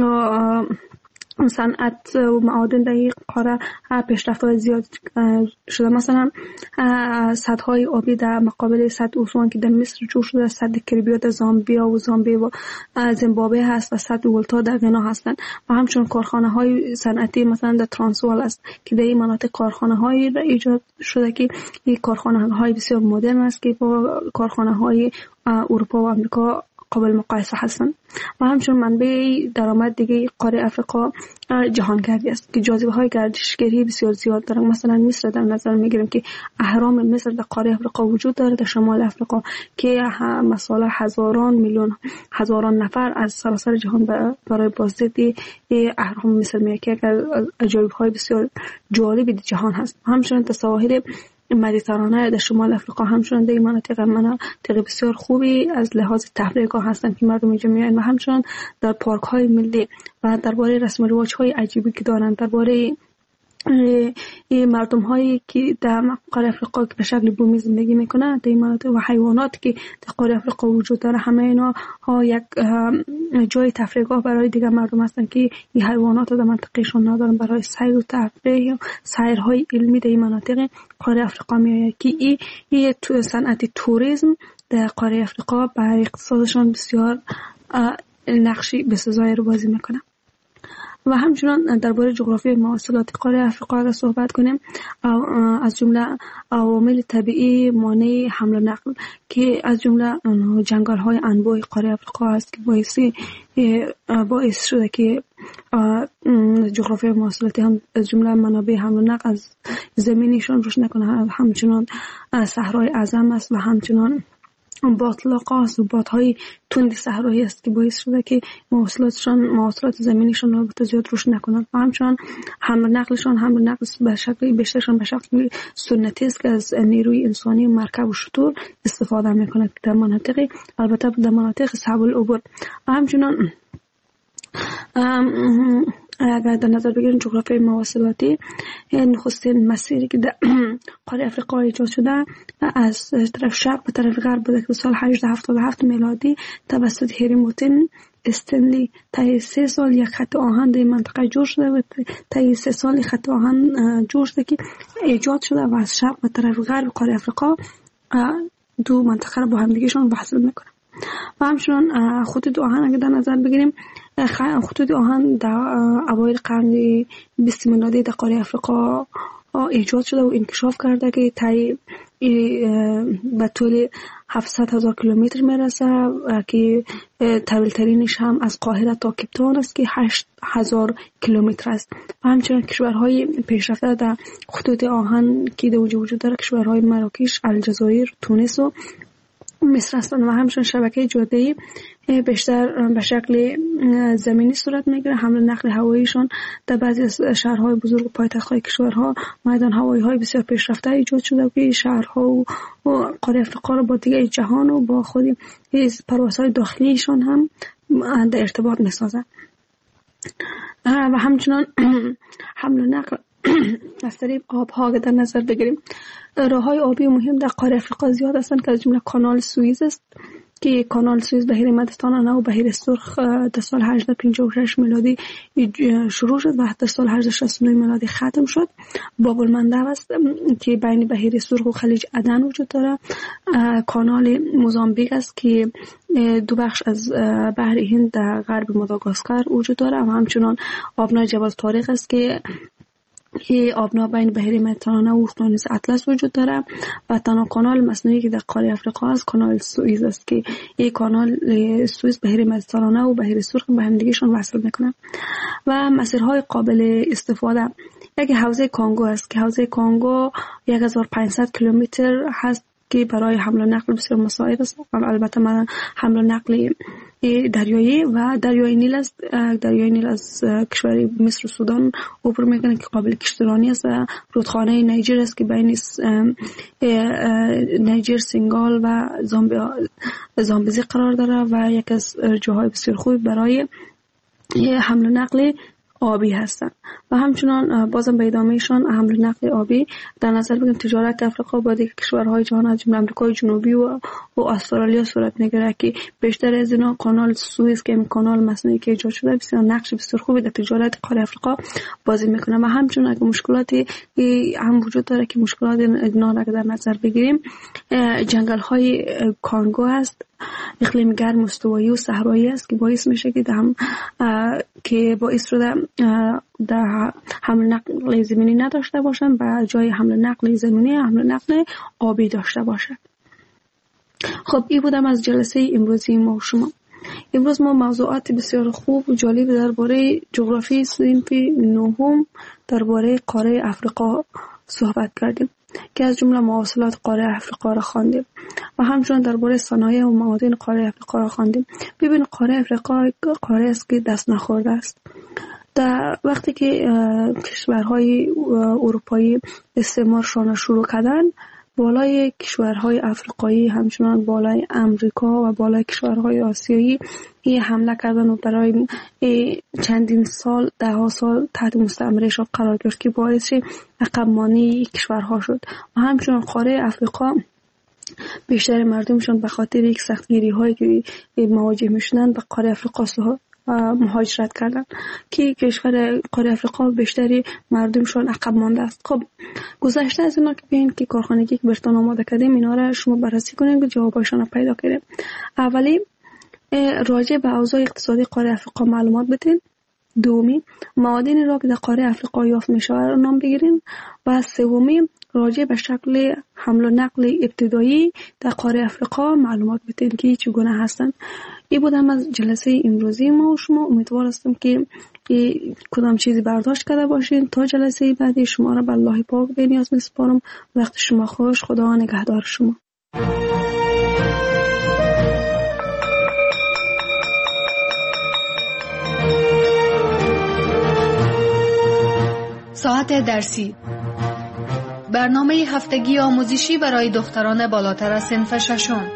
معادن در این قاره پیشرفت‌های زیاد شده. مثلا سدهای آبی در مقابل سد اسوان که در مصر جور شده، سد کریبیا در زامبیا و زیمبابوه هست و سد ولتا در غنا هستند و همچنین کارخانه‌های صنعتی مثلا در ترانسوال است که در این مناطق کارخانه‌هایی ایجاد شده که این کارخانه‌های بسیار مدرن است که با کارخانه‌های اروپا و آمریکا قابل مقایسه هستند و همچنین منبع درآمد دیگه قاره افریقا جهانگردی است که جاذبه‌های گردشگری بسیار زیاد دارند. مثلا مصر در نظر میگیریم که اهرام مصر در قاره افریقا وجود داره، در شمال افریقا، که مثلا هزاران نفر از سراسر جهان برای بازدید اهرام مصر میاد که از عجایب‌های بسیار جالب جهان هست. همچنین در سواحل مدیترانه در شمال افریقا همچنان در مناطق بسیار خوبی از لحاظ تفریحگاه هستند که مردم اینجا میان و همچنان در پارک های ملی و درباره رسم و رواج های عجیبی که دارند، درباره این مردم هایی که در قاره افریقا که به شکل بومی زندگی میکنند در این مناطق و حیوانات که در قاره افریقا وجود داره، همه اینا یک جای تفریحگاه برای دیگر مردم هستند که این حیوانات در منطقهشون ندارن. برای سیر و تفریح و سیرهای علمی در این مناطق قاره افریقا میآید که این صنعت توریسم در قاره افریقا برای اقتصادشان بسیار نقشی بسزایی رو بازی میکنه. و همچنان درباره جغرافی مواصلات قاره افریقا اگر صحبت کنیم، از جمله عوامل طبیعی مانع حمل و نقل که از جمله جنگل‌های انواع قاره افریقا است که باعث شده که جغرافی مواصلاتی هم از جمله منابع حمل و نقل از زمینیشون روش نکنه. همچنان صحرای اعظم است و همچنان باطلاق است و بادهای تند صحرایی است که باعث شده که مواصلات زمینیشون رو زیاد روش نکنن و همچنان حمل نقل به شکل بیشترشون به شکل سنتی است که از نیروی انسانی مرکب و شتر استفاده میکنند در مناطق، البته در مناطق صعب العبور. و همچنان اگر در نظر بگیریم جغرافی مواصلاتی، نخستین مسیری که در قاره افریقا ایجاد شده از طرف شرق به طرف غرب بوده که سال 1877 میلادی توسط هری موتن استنلی طی 3 سال یک خط آهن در منطقه جور شده و طی 3 سال خط آهن جور شده که ایجاد شده و از شرق به طرف غرب قاره افریقا دو منطقه رو با هم دیگه‌شون وصل میکنه. و همچنان خطوط آهن اگر در نظر بگیریم، خطوط آهن در اوایل قرن 20 میلادی در قاره افریقا ایجاد شده و انکشاف کرده که طی به طول 700,000 کیلومتر میرسه که طویل ترینش هم از قاهره تا کیپتاون است که 8,000 کیلومتر است. و همچنین کشورهای پیشرفته در خطوط آهن که در وجود داره کشورهای مراکش، الجزایر، تونس و مصر هستند و همچنین شبکه جاده‌ای بیشتر به شکل زمینی صورت میگیره. حمل نقل هواییشون در بعضی از شهرهای بزرگ و پایتخت‌های کشورها میدان هوایی‌های بسیار پیشرفته ایجاد شده که شهرها و قاره افریقا رو با دیگه جهان و با خود پروازهای داخلیشون هم در ارتباط میسازه. و همچنان حمل نقل از طریق آب‌ها در نظر بگیریم، راه‌های آبی مهم در قاره افریقا زیاد هستند که از جمله کانال سوئیز است که کانال سوئیز بحیر مدیترانه و بحیر سرخ در سال 1856 میلادی شروع شد و در سال 1869 میلادی ختم شد. باب المندب است که بین بحیر سرخ و خلیج عدن وجود داره. کانال موزامبیک است که دو بخش از بحر هند در غرب ماداگاسکار وجود داره و همچنان آبنای جبل طارق است که آبنا بین بحیر مدیترانه و اقیانوس اطلس وجود داره و تنها کانال مصنوعی که در قاره افریقا است کانال سوئیز است که این کانال سوئیز بحیر مدیترانه و بحیر سرخ به هم دیگه‌شون وصل میکنه. و مسیرهای قابل استفاده، یک حوزه کانگو است که حوزه کانگو 1500 کیلومتر هست که برای حمل و نقل بسیار مساعد است. البته من حمل و نقل دریایی و دریای نیل است. دریای نیل از کشور مصر و سودان عبور میکنه که قابل کشتیرانی است و رودخانه نیجر است که بین نیجر، سنگال و زامبزی قرار داره و یک از جاهای بسیار خوب برای حمل و نقل آبی هستند. و همچنان بازم به ادامهشان حمل و نقل آبی در نظر بگیریم تجارت افریقا با دیگر کشورهای جهان از جمله آمریکای جنوبی و استرالیا صورت میگیره که بیشتر از اینا کانال سوئز که کانال مصنوعی که ایجاد شده بسیار نقش بسیار خوبی در تجارت قاره افریقا بازی میکنه. و همچنان اگه مشکلاتی هم وجود داره که مشکلات اینا را در نظر بگیریم، جنگل های کانگو است، اقلیم گرم استوایی و صحرایی است که باعث میشه که باعث شده در حمل نقل زمینی نداشته باشن و جای حمل نقل زمینی حمل نقل آبی داشته باشن. خب این بودم از جلسه امروزی ما و شما. امروز ما موضوعات بسیار خوب و جالب درباره جغرافی صنف نهم درباره قاره افریقا صحبت کردیم که از جمله مواصلات قاره افریقا را خواندیم و همچنین درباره صنایع و معادن قاره افریقا را خواندیم. ببین قاره افریقا قاره است که دست نخورده است. در وقتی که کشورهای اروپایی استعمارشان شروع کردن، بالای کشورهای افریقایی همچنان بالای امریکا و بالای کشورهای آسیایی حمله کردن و برای چندین سال، ده سال تحت مستعمرهشان قرار گرفت که باعث عقب مانی کشورها شد. و همچنان قاره افریقا بیشتر مردمشون به خاطر یک سختگیری هایی که مواجه میشدن به قاره افریقا مهاجرت کردن که کشور قاره افریقا بیشتری مردمشون عقب مانده است. خب گذشته از اینا که ببین که کارخانگی که برتون آماده کردیم اینا را شما بررسی کنیم که جواباشون رو پیدا کنیم. اولی راجع به اوضاع اقتصادی قاره افریقا معلومات بدین. دومی معادن را که در قاره افریقا یافت میشه را نام بگیرین. و سومی راجع به شکل حمل و نقل ابتدایی در قاره افریقا معلومات بدین که چگونه هستند. این بودم از جلسه امروزی ما و شما. امیدوار هستم که کدام چیزی برداشت کرده باشین. تا جلسه بعدی شما را به الله پاک بنیاز میسپارم. وقت شما خوش. خدا نگهدار شما. ساعت درسی، برنامه هفتگی آموزشی برای دختران بالاتر از صنف ششم.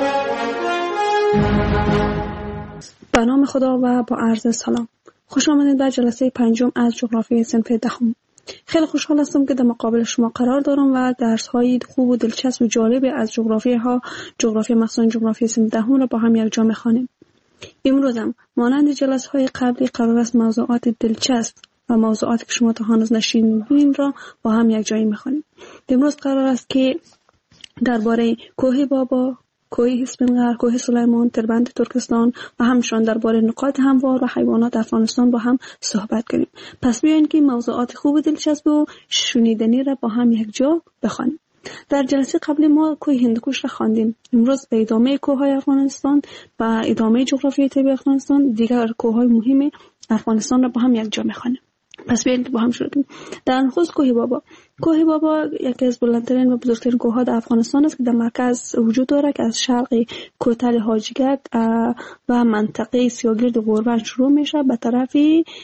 به نام خدا و با عرض سلام. خوش آمدید به جلسه پنجم از جغرافی صنف دهم. خیلی خوشحال هستم که در مقابل شما قرار دارم و درس‌های خوب و دلچسب و جالب از جغرافی مخصوصاً جغرافی صنف دهم را با هم یکجا می‌خوانیم. امروز هم مانند جلسه‌های قبلی قرار است موضوعات دلچسب و موضوعاتی که شما تا هنوز نشنیدین را با هم یک جایی می‌خوانیم. امروز قرار است که درباره کوه بابا، کوه اسفنقر، کوه سلیمان، تربند ترکستان و همچنین درباره نقاط هموار و حیوانات افغانستان با هم صحبت کنیم. پس بیاین که موضوعات خوب و دلچسب و شنیدنی را با هم یک جا بخوانیم. در جلسه قبلی ما کوه هندوکش را خواندیم. امروز به ادامه کوه‌های افغانستان و ادامه جغرافیای طبیعی افغانستان دیگر کوه‌های مهم افغانستان را با هم یک جا می‌خوانیم. پس بیاین که با هم شروع کنیم. در نخست کوه بابا. کوه بابا یکی از بلندترین و بزرگترین کوه‌ها در افغانستان است که در مرکز وجود دارد که از شرق کوتل حاجیگک و منطقه سیاگرد غوربند شروع میشه به طرف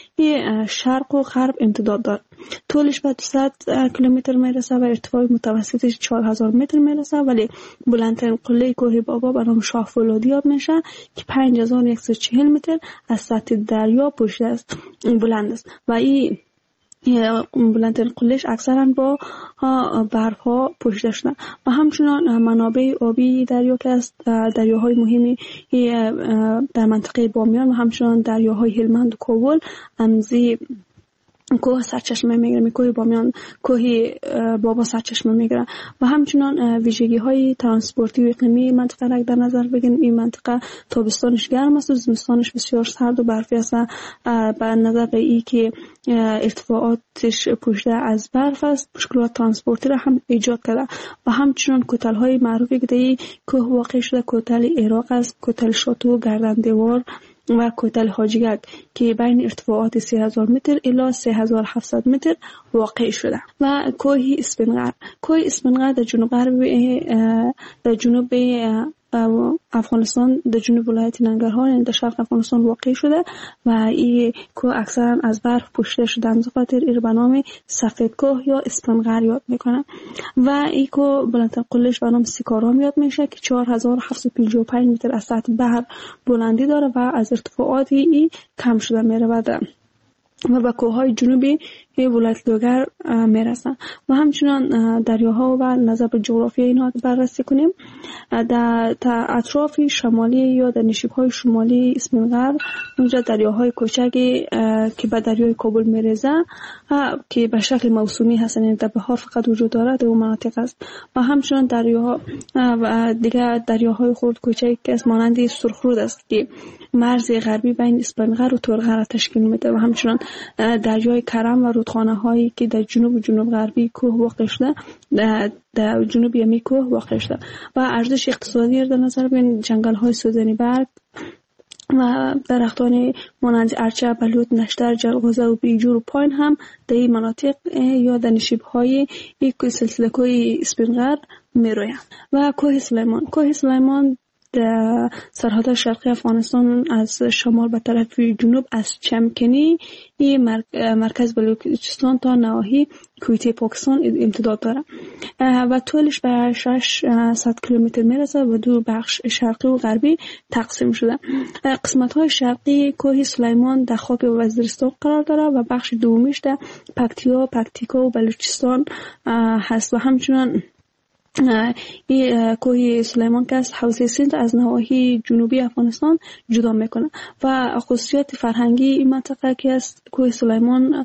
شرق و غرب امتداد دارد. طولش به 200 کیلومتر میرسه و ارتفاع متوسطش 4000 متر میرسه، ولی بلندترین قله کوه بابا به نام شاه فولادی یاد میشه که 5140 متر از سطح دریا پشت است، بلند است و این بلندترین قلهش اکثرا با برف ها پوشیده شده و همچنان منابع آبی دریا که است دریاهای مهمی در منطقه بامیان و همچنان دریاهای هلمند و کابل امزی کوه سرچشمه میگیره. کوه بامیان کوه بابا سرچشمه میگیره و همچنان ویژگی های ترانسپورتی و اقلیمی منطقه را در نظر بگیریم. این منطقه تابستانش گرم است و زمستانش بسیار سرد و برفی است. به نظر به این که ارتفاعاتش پوشیده از برف است، مشکلات ترانسپورتی را هم ایجاد کرده و همچنان کوتل های معروفی که در این کوه واقع شده کوتل عراق است، کوتل شاتو، گردن دیوار و کوتل حاجیگک که بین ارتفاعات 3000 متر الی 3700 متر واقع شده و کوه اسفنقر. کوه اسفنقر در جنوب افغانستان در جنوب ولایت ننگرهار یعنی در شرق افغانستان واقع شده و این کوه اکثرا از برف پوشیده شده، از خاطر این به نام سفید کوه یا اسپنغر یاد میکنه و این کوه بلندترین قلهش به نام سیکارام یاد میشه که 4755 متر از سطح بحر بلندی داره و از ارتفاعات این کم شده میره و به کوههای جنوبی ولایت لوگر میرسن و همچنان دریاها و نظر به جغرافی اینها بررسی کنیم. در اطراف شمالی یا در نشیب‌های شمالی اسپنغر اونجا دریاهای کوچکی که به دریای کابل میرسه که به شکل موسومی هستن، یعنی در بهار فقط وجود داره در اون مناطق است و همچنان دریاها و دیگه دریاهای خرد کوچکی که از مانند سرخرود است که مرز غربی بین اسپنغر و تورغر تشکیل میده و همچنان دریای کرم و رودخانه هایی که در جنوب غربی کوه واقع شده در جنوب یمی کوه واقع شده و ارزش اقتصادی در نظر بگیریم جنگل های سوزنی برگ و درختان مانند ارچه، بلوط، نشتر، جلغوزه و بیجور و پاین هم در این مناطق یا در نشیب های سلسله کوه اسپنغر میرویند. و کوه سلیمان در سرحد شرقی افغانستان از شمال به طرف جنوب از چمکنی مرکز بلوچستان تا نواحی کویته پاکستان امتداد داره و طولش به 600 کیلومتر میرسه و دو بخش شرقی و غربی تقسیم شده. قسمت های شرقی کوه سلیمان در خاک وزیرستان قرار داره و بخش دومیش در پکتیکا و بلوچستان هست و همچنان این کوه سلیمان که از حوزه سند از نواحی جنوبی افغانستان جدا میکنه و خصوصیت فرهنگی این منطقه که از کوه سلیمان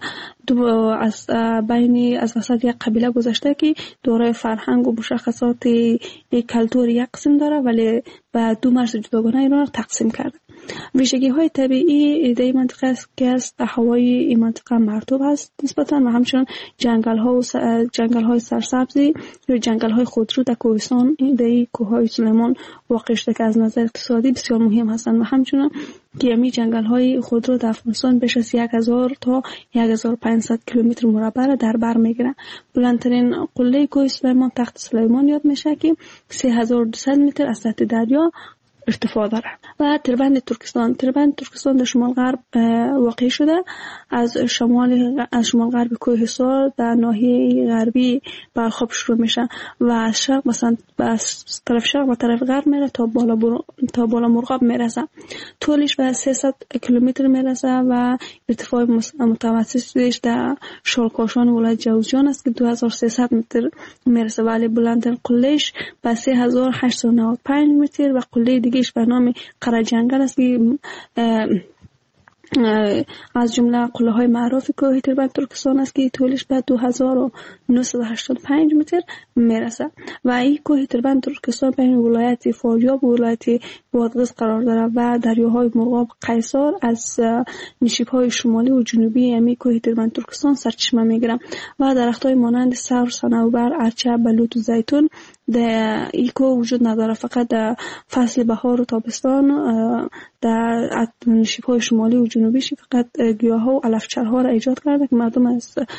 از وسط یک قبیله گذشته که دارای فرهنگ و مشخصات کلتور یک قسم داره ولی به دو مرز جداگانه اینا رو تقسیم کرده. ویژگی های طبیعی در این منطقه است که از هوای این منطقه مرطوب هست نسبتا و همچنان جنگل های سرسبزی یا جنگل های خودرو در کوهستان در کوههای سلیمان واقع شده که از نظر اقتصادی بسیار مهم هستند و همچنان گیمی جنگل های خودرو در افغانستان بیش از 1000 تا 1500 کیلومتر مربع در بر میگیرند. بلندترین قله کوه سلیمان تخت سلیمان یاد میشه که 3200 متر از سطح دریا ارتفاع داره. و تربند ترکستان در شمال غرب واقع شده از شمال غرب کوه حصار در ناحیه غربی برخواب شروع میشه و از شرق از طرف شرق و طرف غرب میره تا بالا مرغاب میرسه. طولش به 300 کیلومتر میرسه و ارتفاع متوسطش در شالکاشان ولایت جوزجان است که 2300 متر میرسه ولی بلندترین قلهش به 3895 متر و قله دیگهش به نام قره‌جنگل است که از جمله قله های معروف کوه تربند ترکستان است که طولش به 2985 متر میرسه و این کوه تربند ترکستان بین ولایت فاریاب و ولایت بادغیس قرار داره و دریاهای مرغاب، قیصار از نشیب های شمالی و جنوبی یمی کوه تربند ترکستان سرچشمه میگیرن و درخت های مانند سرو، صنوبر، ارچه، بلوط و زیتون در ایکو وجود نداره. فقط در فصل بهار و تابستان در نشیب‌های شمالی و جنوبیش فقط گیاها و علفچرها را ایجاد کرده که مردم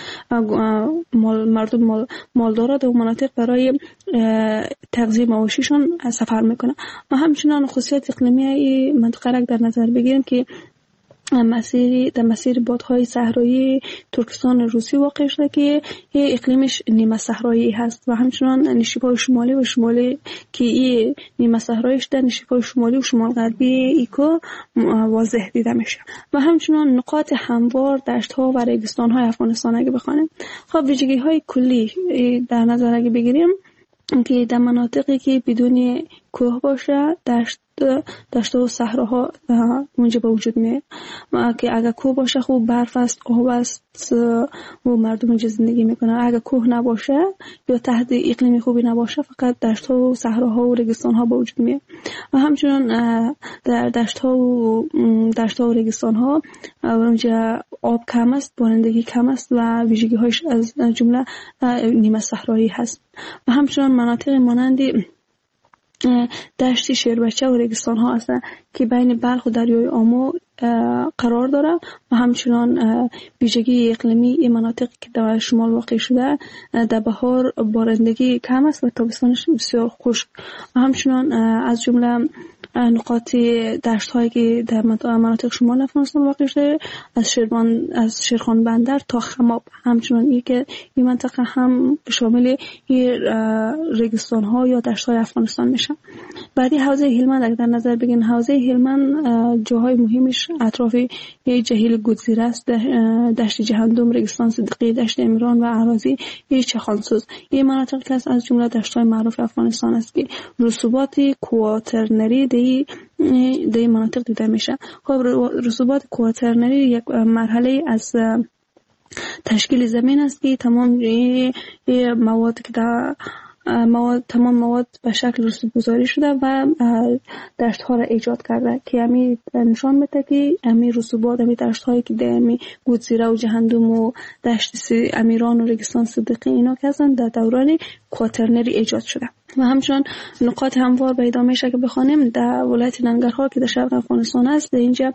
مالدارا در مناطق برای تغذیه مواشیشون سفر میکنه. و همچنان خصوصیت اقلیمی این منطقه را در نظر بگیریم که در مسیر بادهای صحرایی ترکستان روسی واقع شده که اقلیمش نیمه صحرایی هست و همچنان نشیب‌های شمالی و شمالی که این نیمه صحراییش در نشیب‌های شمالی و شمال غربی ایکو واضح دیده میشه. و همچنان نقاط هموار دشت‌ها و ریگستان‌های افغانستان اگه بخوانیم، خب ویژگی‌های کلی در نظر اگه بگیریم که در مناطقی که بدون کوه باشه دشت و صحراها اونجا به وجود میاد که اگر کوه باشه خوب برف است، آب است و مردم اونجا زندگی میکنن. اگر کوه نباشه یا تحت اقلیمی خوبی نباشه فقط دشت و صحراها و ریگستان ها به وجود میاد. و همچنان در دشت ها و ریگستان ها اونجا آب کم است، بارندگی کم است و ویژگی هایش از جمله نیمه صحرایی هست. و همچنان مناطق مانند دشت شیربچه و ریگستان ها هستند که بین بلخ و دریای آمو قرار داره و همچنان ویژگی اقلیمی این مناطق که در شمال واقع شده در بهار بارندگی کم است و تابستانش بسیار خشک و همچنان از جمله نقاط دشت هایی که در مناطق شمال افغانستان واقع شده از شیرخان بندر تا خماب همچنان این که این منطقه هم شامل ریگستان ها یا دشت های افغانستان میشه. بعدی حوزه هلمند اگر در نظر بگیریم حوزه هلمند جاهای مهمش اطراف جهیل گودزیره است، دشت جهندم، ریگستان صدیقی، دشت امیران و اراضی چخانسوز. این مناطق که از جمله دشت های معروف افغانستان است که رسوبات کواترنری در مناطق دیده میشه. خب رسوبات کواترنری یک مرحله از تشکیل زمین است که تمام مواد که در تمام مواد به شکل رسوب گذاری شده و دشت ها را ایجاد کرده که همی نشان میده که همی رسوبات همی دشت هایی که در همی گودزیره و جهندم و دشت امیران و ریگستان صدیقی اینا که هستند در دوران کواترنری ایجاد شده و همچنان نقاط هموار پیدا میشه که بخوانیم در ولایت ننگرهار که در شرق افغانستان است. در اینجا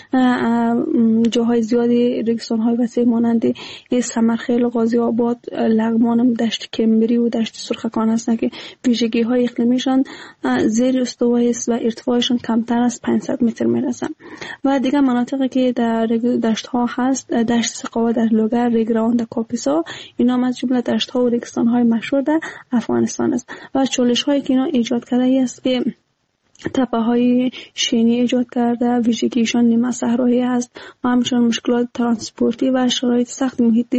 جاهای زیادی ریگستان های وسیع مانند سمرخیل، غازی آباد، لغمان، دشت کمبری و دشت سرخکان هستند که ویژگی های اقلیمیشان زیر استوایی است و ارتفاعشان کمتر از 500 متر میرسند. و دیگر مناطقی که در دشت ها هست دشت سقاوه در لوگر، ریگراوند در کاپیسا، اینا از جمله دشت ها و ریگستان های مشهور در افغانستان است. و چالش هایی که اینا ایجاد کرده است که تپه های شینی ایجاد کرده، ویژگیشان نیمه صحرایی است و همچنان مشکلات ترانسپورتی و شرایط سخت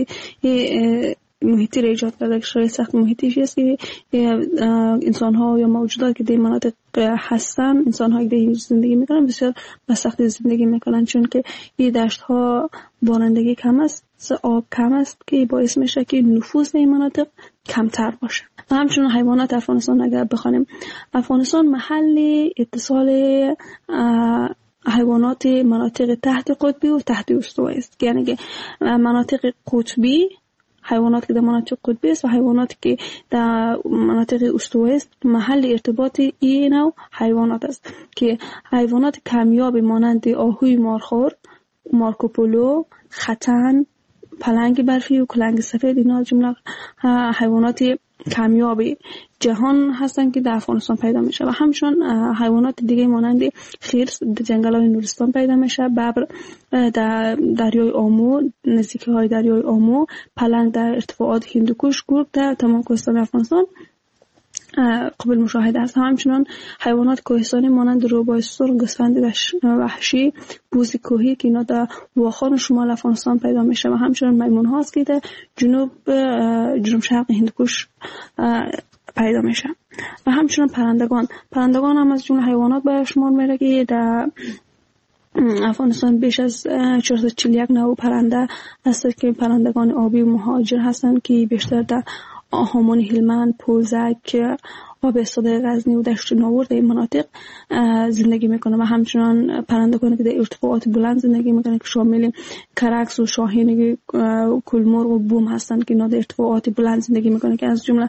محیطی را ایجاد کرده. شرایط سخت محیطی است که انسان ها یا موجودات که در مناطق هستن، انسان هایی که در زندگی میکنن بسیار به سختی زندگی میکنن چون که این دشت ها بارندگی کم است، آب کم است که باعث میشه که نفوذ در این مناطق کمتر باشه. و همچنین حیوانات افغانستان اگر بخوانیم، افغانستان محل اتصال حیوانات مناطق تحت قطبی و تحت استوایی است، یعنی که مناطق قطبی حیوانات که در مناطق قطبی است و حیوانات که در مناطق استوایی است محل ارتباط این نوع حیوانات است که حیوانات کمیاب مانند آهوی مارخور، مارکوپولو، ختن، پلنگ برفی و کلنگ سفید اینا جمله حیوانات کمیاب جهان هستند که در افغانستان پیدا میشه. و همچنین حیوانات دیگه مانند خرس در جنگل‌های نورستان پیدا میشه، ببر در دریای آمو، نزدیکی های دریای آمو، پلنگ در ارتفاعات هندوکش، گرگ در تمام کوهستان افغانستان قابل مشاهده است. همچنین حیوانات کوهستانی مانند روباه سرخ، گوسفند وحشی، بوز کوهی که اینا در واخان شمال افغانستان پیدا میشه و همچنین میمون هاست که در جنوب شرق هندوکش پیدا میشه. و همچنین پرندگان هم از جمله حیوانات به شمار میره که در افغانستان بیش از 441 نوع پرنده هست که پرندگان آبی و مهاجر هستند که بیشتر در هامان هلمند، پوزک، آب استاده غزنی و دشت ناور در این مناطق زندگی میکنه و همچنان پرندگانی که در ارتفاعات بلند زندگی میکنه که شامل کرکس و شاهین کلمرغ و بوم هستند که اینا در ارتفاعات بلند زندگی میکنه که از جمله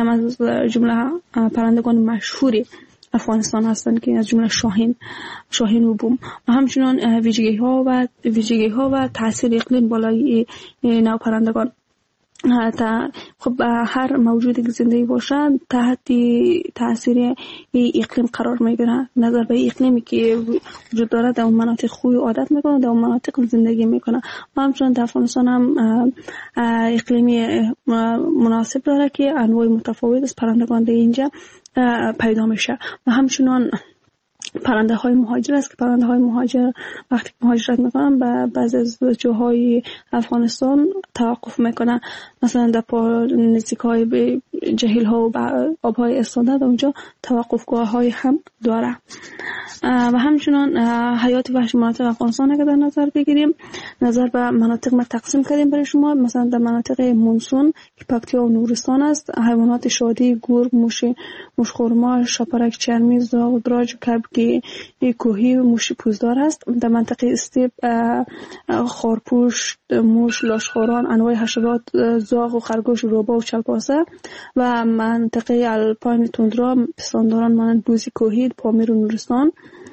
پرندگان مشهوری افغانستان هستند که از جمله شاهین و بوم و همچنان ویژگی ها و تاثیر اقلیم بالای نوع پرندگان. خب هر موجودی که زندگی باشه تحت تاثیر اقلیم قرار میگیره. نظر به اقلیمی که وجود داره در اون مناطق خوی عادت میکنه، در اون مناطق زندگی میکنه و همچنین در افغانستان هم اقلیمی مناسب داره که انواع متفاوت از پرندگان در اینجا پیدا میشه. و همچنین پرنده های مهاجر است که پرنده های مهاجر وقتی مهاجرت میکنن به بعضی از جاهای افغانستان توقف میکنن، مثلا در نزدیک های به جهیل ها و آب های استانده در اونجا توقفگاه های هم داره. و همچنان حیات وحشی مناطق افغانستان اگر در نظر بگیریم، نظر به مناطق ما تقسیم کردیم برای شما. مثلا در مناطق مونسون که پکتیا و نورستان است، حیوانات شادی، گرگ، موش خرما، شاپرک چرمی، زاغ، دراج و کبک موشی کوهی و موشی پوزدار است. در منطقه استیپ خارپوش، موش، لاشخوران، انواع حشرات زاغ و خرگوش، روبا و چلپاسه و منطقه الپاین توندرا پستانداران مانند بوزی کوهی، پامیر و نورستان،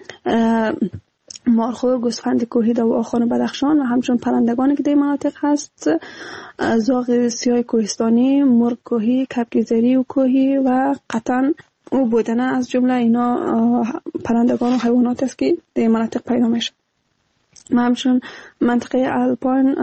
مارخور، گوسفند کوهی در آخان بدخشان و همچنین پرندگانی که در مناطق هست، زاغ سیاه کوهستانی، مرغ کوهی، کبک زری و کوهی و قطن و بودنه از جمله اینا پرندگان و حیوانات است که در مناطق پیدا میشه. و همچنین منطقه الپاین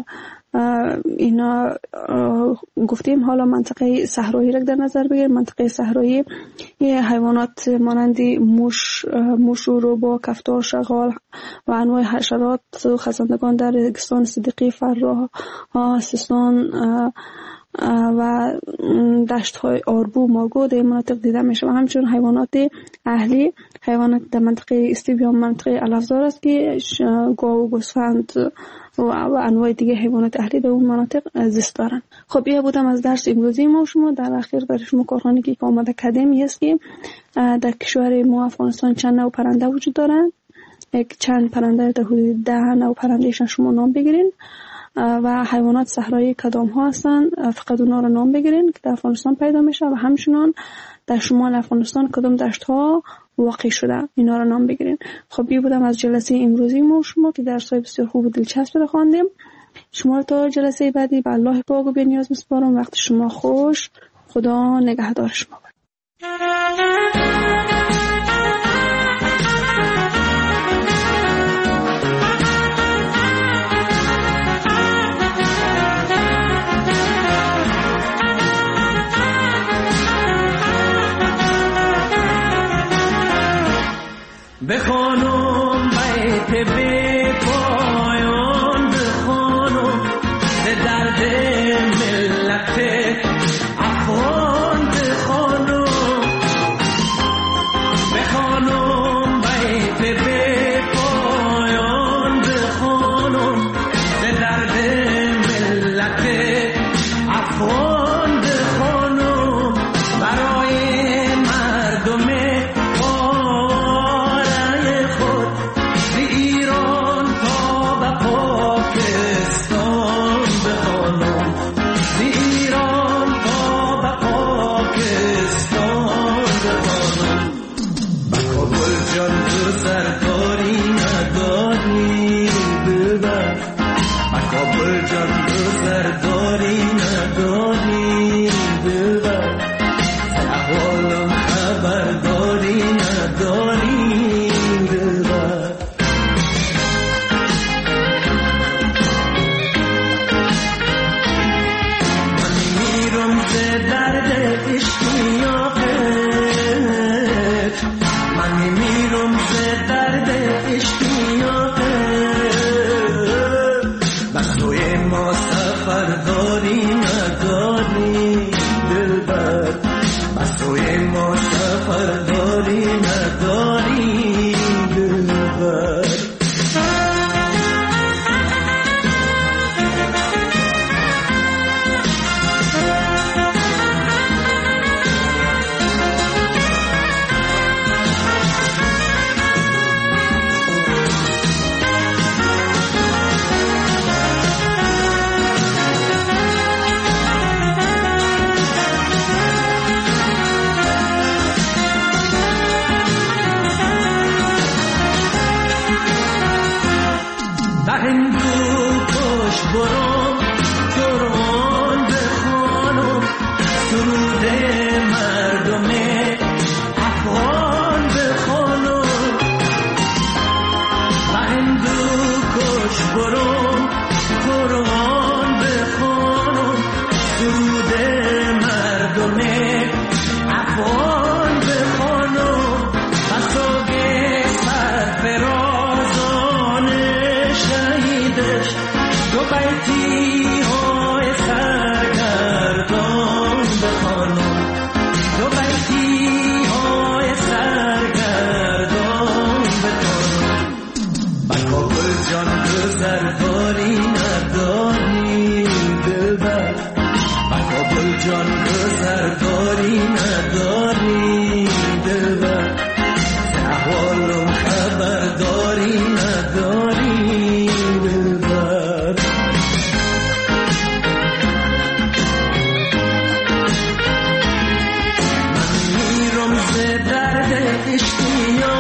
اینا گفتیم. حالا منطقه صحرایی را در نظر بگیریم. منطقه صحرایی حیوانات مانند موش و روبا، کفتار، شغال و انواع حشرات و خزندگان در رگستان صدیقی، فراه، سیستان و دشت های آربو، ماگو در مناطق دیده میشه. و همچنین حیوانات اهلی، حیوانات در منطقه استیپ یا منطقه الافزار است که گاو و گوسفند و انواع دیگه حیوانات اهلی در اون مناطق زیست دارن. خب این بودم از درس امروزی ما شما. در اخیر برای شما کارخانه که آماده کردیم است که در کشور ما افغانستان چند نوع پرنده وجود دارن. چند پرنده در حدود 10 نوع پرندهشان شما نام بگیرین و حیوانات صحرایی کدام ها هستن فقط اونا رو نام بگیرین که در افغانستان پیدا میشه و همچنان در شمال افغانستان کدام دشت ها واقع شده اینا رو نام بگیرین. خب این بودم از جلسه امروزی ما شما که درس‌های بسیار خوب و دلچسب رو خواندیم. شما رو تا جلسه بعدی به الله پاک و بی‌نیاز میسپارم. وقت شما خوش. خدا نگهدار شما. بخوانم بیت بی پایان، بخوانم به درد ملت افغان، بخوانم بیت بی پایان، بخوانم به درد ملت افغان، بخوانم برای مردم درد اشتیاق